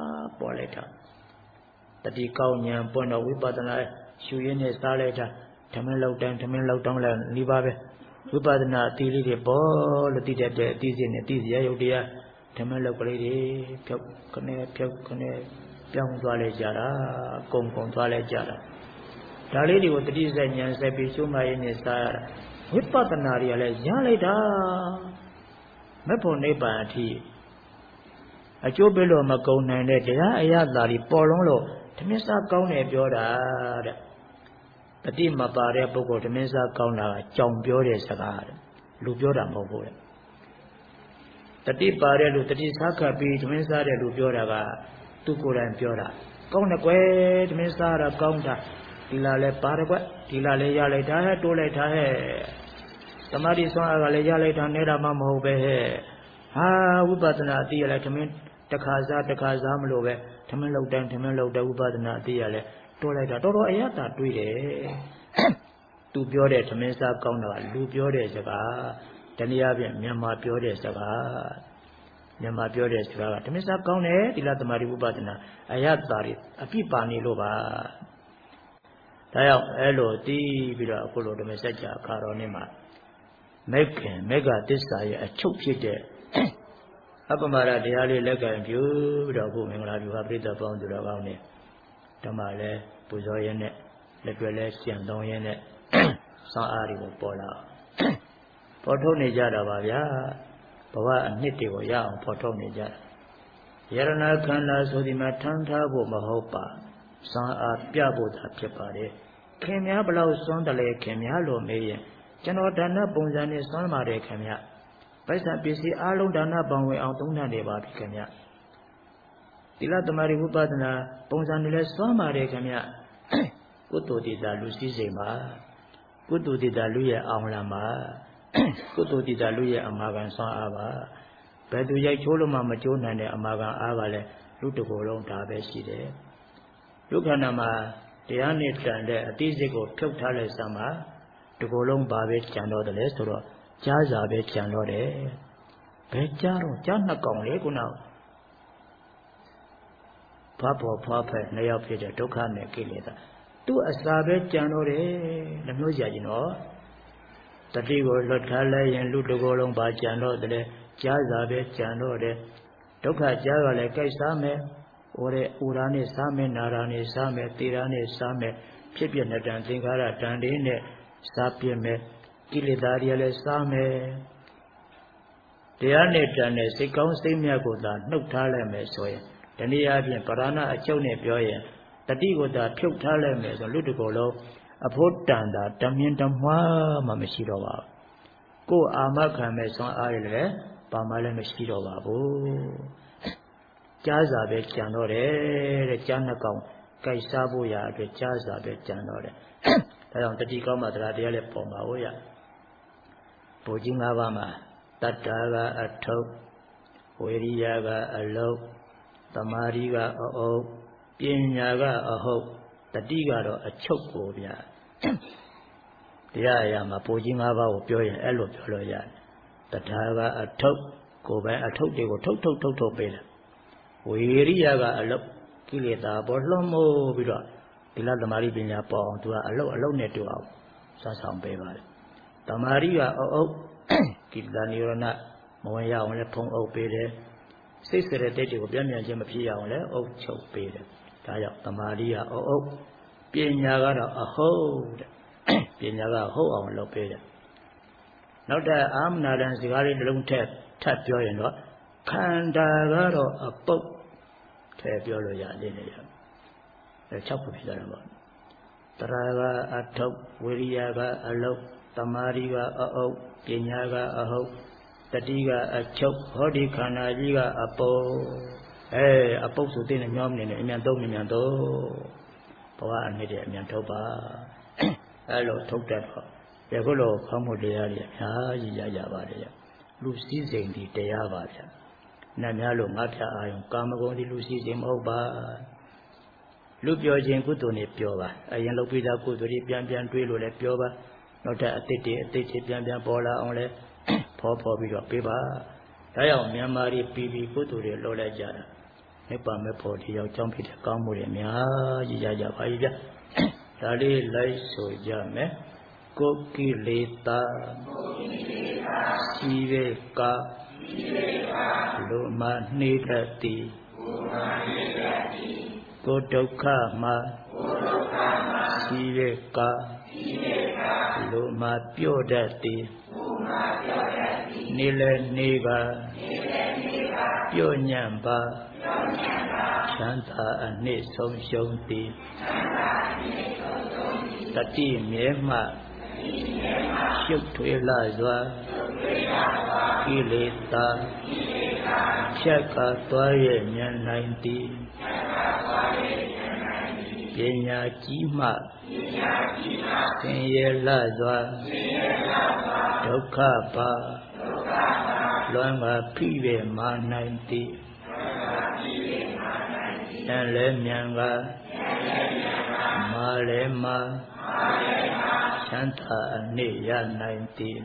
တတိကောင်းဉာဏ်ပွင့်တော့ဝိပဿနာရှုရင်းနဲ့စားလိုက်တာဓမင်းလောက်တောင်းလည်းနေပါပဲဝိပဿနာအတိလေးတွေပေါ်လို့သိတတ်တဲ့အတိစိနဲ့သိစရာယုတ်တရားဓမင်းလောက်ကလေးတွေဖြုတ်ခနဲ့ပြောင်းသွားလဲကြတာကုံသွားလဲကြတာဒါလေးတွေကိုတတိစဉာဏ်ဆက်ပြီးရှုမှတ်ရင်းနဲ့စားရတာဝိပဿနာတွေကလည်းရလိုက်တာမဖို့နိဗ္ဗာန်အထိအကျိုးပေးလို့မကုန်နိုင်တဲ့တရားအရသာတွေပေါ်လုံးလို့ဓမင်းစားကောင်းတယ်ပြောတာတဲ့တတိမပါတဲ့ပုဂ္ဂိုလ်ဓမင်းစားကောင်းတာကကြောင်ပြောတဲ့စကားတဲ့လူပြောတာမဟုတ်ဘူးတဲ့တတိပါတဲ့လူတတိစားခတ်ပြီးဓမင်းစားတဲ့လူပြောတာကသူကိုယ်တိုင်ပြောတာကောင်းတယ်ကွယ်ဓမင်းစားတာကောင်းတာဒီလာလဲပါတယ်ကွဒီလာလဲရလိုက်တာဟဲ့တိုးလိုက်တာဟဲ့သမာဓိဆွမ်းအားကလည်းရလိုက်တာနဲ့တာမှမဟုတ်ပဲဟဲ့ဟာဝိပဿနာအတိရလဲဓမင်းတခါစားမလို့ပဲဓမင်းလောက်တန်းဝိပဿနာအတိရလဲတိုးလိုက်တာတော်အရသာတွေးတယ်သူပြောတဲ့ဓမင်းစားကောင်းတာကလူပြောတဲ့စကားတနည်းအားဖြင့်မြန်မာပြောတဲ့စကားကဓမင်းစားကောင်းတယ်သီလသမာဓိဝိပဿနာအရသာတွေအပြည့်ပါနေလို့ပါဒါကြောင့်အဲ့လိုတီးပြီးတော့အခုလိုဓမ္မစကြာအခါတော်နေ့မှာမေဃသစ္စာရဲ့အချုပ်ဖြစ်တဲ့အပမရတရားလေးလက်ကံပြုပြီးတော့အခုမင်္ဂလာပြုဟာပြိဿပေါင်းသူတော်ကောင်းနေဓမ္မလည်းပူဇော်ရင်းနဲ့လက်တွေ့လည်းကျင့်သုံးရင်းနဲ့စောင့်အားတွေကိုပေါ်လာပေါ်ထုတ်နေကြတာပါဗျာဘဝအနှစ်တွေကိုရအောင်ပေါ်ထုတ်နေကြတာယရဏခန္ဓာဆိုဒီမှာထမ်းထားဖို့မဟုတ်ပါစောင့်အားပြဖို့သာဖြစ်ပါတယ်ခင်များဘလောက်စွန့်တယ်လဲခင်များလို့မေးရင်ကျွန်တော်ဒါနပုံစံနဲ့စွန့်ပါတယ်ခင်ဗျပိုက်ဆံပစ္စည်းအားလုံးဒါနပေါင်းဝင်အောင်သုံးတတ်နေပါပြီခင်ဗျသီလသမာဓိဝိပဿနာပုံစံတွေလဲစွန့်ပါတယ်ခင်ဗျကုသိုလ်တည်တာလူစည်းစိမ်ပါကုသိုလ်တည်တာလူရဲ့အောင်လံပါကုသိုလ်တည်တာလူရဲ့အမာခံစွန့်အားပါဘယ်သူရိုက်ချိုးလို့မှမချိုးနိုင်တဲ့အမာခံအားကလည်းလူတစ်ကိုယ်လုံးဒါပဲရှိတယ်လူခန္ဓာမှာတရားနဲ့တန်တဲ့အတိစိတ်ကိုဖြုတ်ထားလိုက်စမ်းပါတစ်ကိုယ်လုံးပါပဲကြံတော့တယ်ဆိုတော့ကြားစာပဲကြံတော့တယ်ဘယ်ကြားတော့ကြားနှစ်ကောင်လေခုနဖွားပေါ်ဖွားဖက်နှစ်ယောက်ဖြစ်တဲ့ဒုက္ခနဲ့ကိလေသာသူ့အစာပဲကြံတော့တယ်နှမျိုးကြကြီးနော်တတိကိုလွတ်ထားလိုက်ရင်လူတစ်ကိုယ်လုံးပါကြံတော့တယ်ကြားစာပဲကြံတော့တယ်ဒုက္ခကြားကလည်းကြိုက်စားမယ်ဩရာနဲ့စားမယ်နာရာနဲ့စားမယ်သေရာနဲ့စားမယ်ဖြစ်ပြတဲ့တန်သင်္ခါရတန်လေးနဲ့စားပြမယ်ကိလေသာတွေလည်းစားမယ်တရားနဲ့တန်တဲ့စိတ်ကောင်းစိတ်မြတ်ကိုသာနှုတ်ထားလိုက်မယ်ဆိုရင်ဒီနည်းအားဖြင့်ပရဏအချုပ်နဲ့ပြောရင်တတိကိုသာဖြုတ်ထားလိုက်မယ်ဆိုလူတစ်ကိုယ်လုံးအဖို့တန်တာတမြင်တမွားမှမရှိတော့ပါဘူးကိုယ်အာမခံမဲ့ဆွမ်းအားရလည်းဘာမှလည်းမရှိတော့ပါဘူးကြားစာပဲကြံတော့တယ်တဲ့ကြားနှစ်ကောင်ကြိုက်စားဖို့ရာအတွက်ကြားစာပဲကြံတော့တယ်ဒါကြောင့်တတိကောင်းမှတရားလည်းပေါ်ပါဖို့ရဘုကြီး၅ပါးမှာတတ္တာကအထုပ်ဝေရိယကအလုံးသမာဓိကအအုပ်ပညာကအဟုတ်တတိကတော့အချုပ်ကိုဗျာတရားအရာမှာဘုကြီး၅ပါးကိုပြောရင်အဲ့လိုပြောလို့ရတယ်တတ္တာကအထုပ်ကိုယ်ပိုင်အထုပ်တွေကိုထုတ်ပေးတယ်ဝေရိယကအလုံးကိလေသာပေါ်လွှမ်းမိုးပြီးတော့ဒီလသမာဓိပညာပေါ်အောင်သူကအလုံးနဲ့တူအောင်စဆောင်ပေးပါတယ်ပ Tamariga Kidanirana Moya on the Pong Opede, Sister Date of Yamian Jamapia on the Oak Choke Pede, Taya Tamaria Pinyagara a hold Pinyaga ho on Lopede. Not that I'm not a cigarette long tap your in what Candagaro a boat tap your Yadina. The chop of Yarama. Taraga a top, Williaga a low, Tamariga a oak, Pinyaga a hope, Tatiga a chop, Hodi Canajiga a po. Eh, a post within a yom in a Miando. Poa and Media Miantoba. Hello, talk that. Yagolo, come with the area. Ah, Yavaria. Lucy saying the Tayavaria. Namalo Mata, I am Kamago, the Lucy Zim Oba. Look your Jenkuton Piova. I am Lopida Kuturi Piampian Twilo Piova. Not a titty Piampian Pola only. Papa with your paper. I am Yamari PB Kuturi Lola Jara. Nepa Mepoti, your jumpy come with me. Ah, Yavaria. Tali Lai Sojame. Koki Leta Siveka Luma Nidati Kodokama Siveka Luma Piodati Nile Niga Pyonyamba Shanta Ane Somshonti Tati Mema Shuk Twila Kileta Chaka Toye Nyan 90 Penya Chima Tenye Lazwa Dokapa Luanga Pive Ma 90 Nale Myanga Malema Santa Aneya 19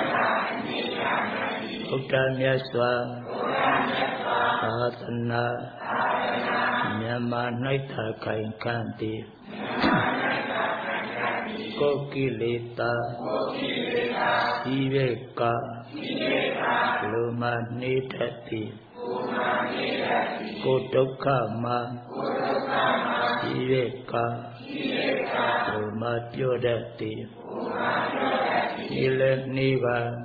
Utamyaswa Atana Nyama Naita Kankanti Kokileta Siveka Luma Nitati Kodokama Siveka Luma Piodati Ile Niva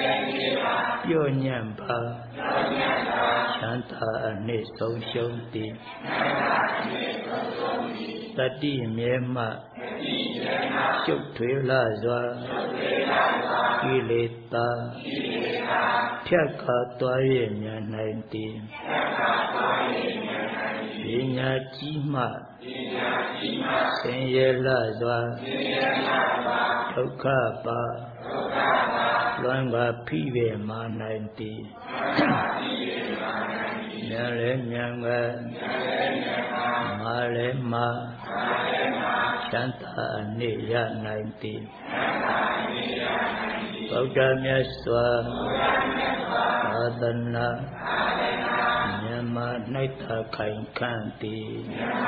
Pyonyamba Shanta Ane Somshonti Tati Mema Shuk Twila Zwa Kileta Pyaka Toye Nya 19 Pinya Chima Senye Lazwa Dokapa Luanga Pive Ma 90 Nyale Nyanga Malema Shanta Aneya 19 Bodhamyaswa Adana Nyama Naita Kankanti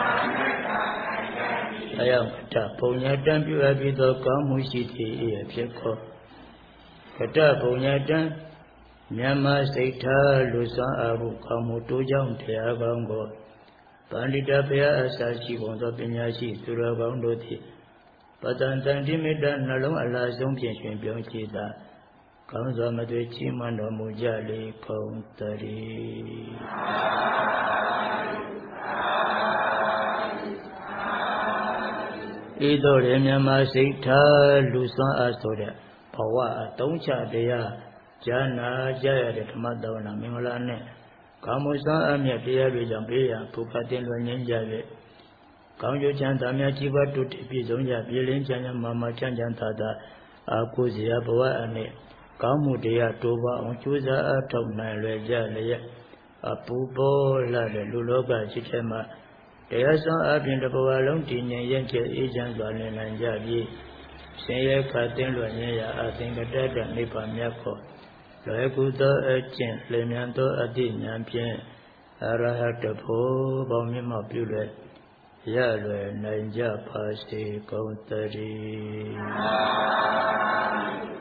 Ayam Kata Punyatan Piwabito Kamushiti Epiko Kata Punyatan Nyama Seita Lusa Abu Kamutu Jam Tiagango Pandita Pia Asachi Gondo Pinyashi Turagandoti Patantan Dimida Nalong Allah Zompian Chita Kanza Madwechi Mano Mujali Kauntari Ido Remyama Seita Lusa Asoda Pawa Toncha Dea Jana Jaya Madonna Mingolane Kamusa Amia Pia Vijampia Pukatin Wanjave Kanjo Chantamia Chiba to Tipizonja Bilin Chanya Mama Chanjan Tata Akuzia Bawa Ane Kamu Dea Toba Onchuza Atona Leja Leya Apubo La Luloga Chitema Dea San Abin the Bawa Long Tinya Yanke Agents on Lanjabi Senya Katin Luanya I think a dead and Nipa Miako Loekuta Echin Lemianto Adi Nyampien Arahata Po Bomima Pule Yalwe Nanja Pasti Kauntari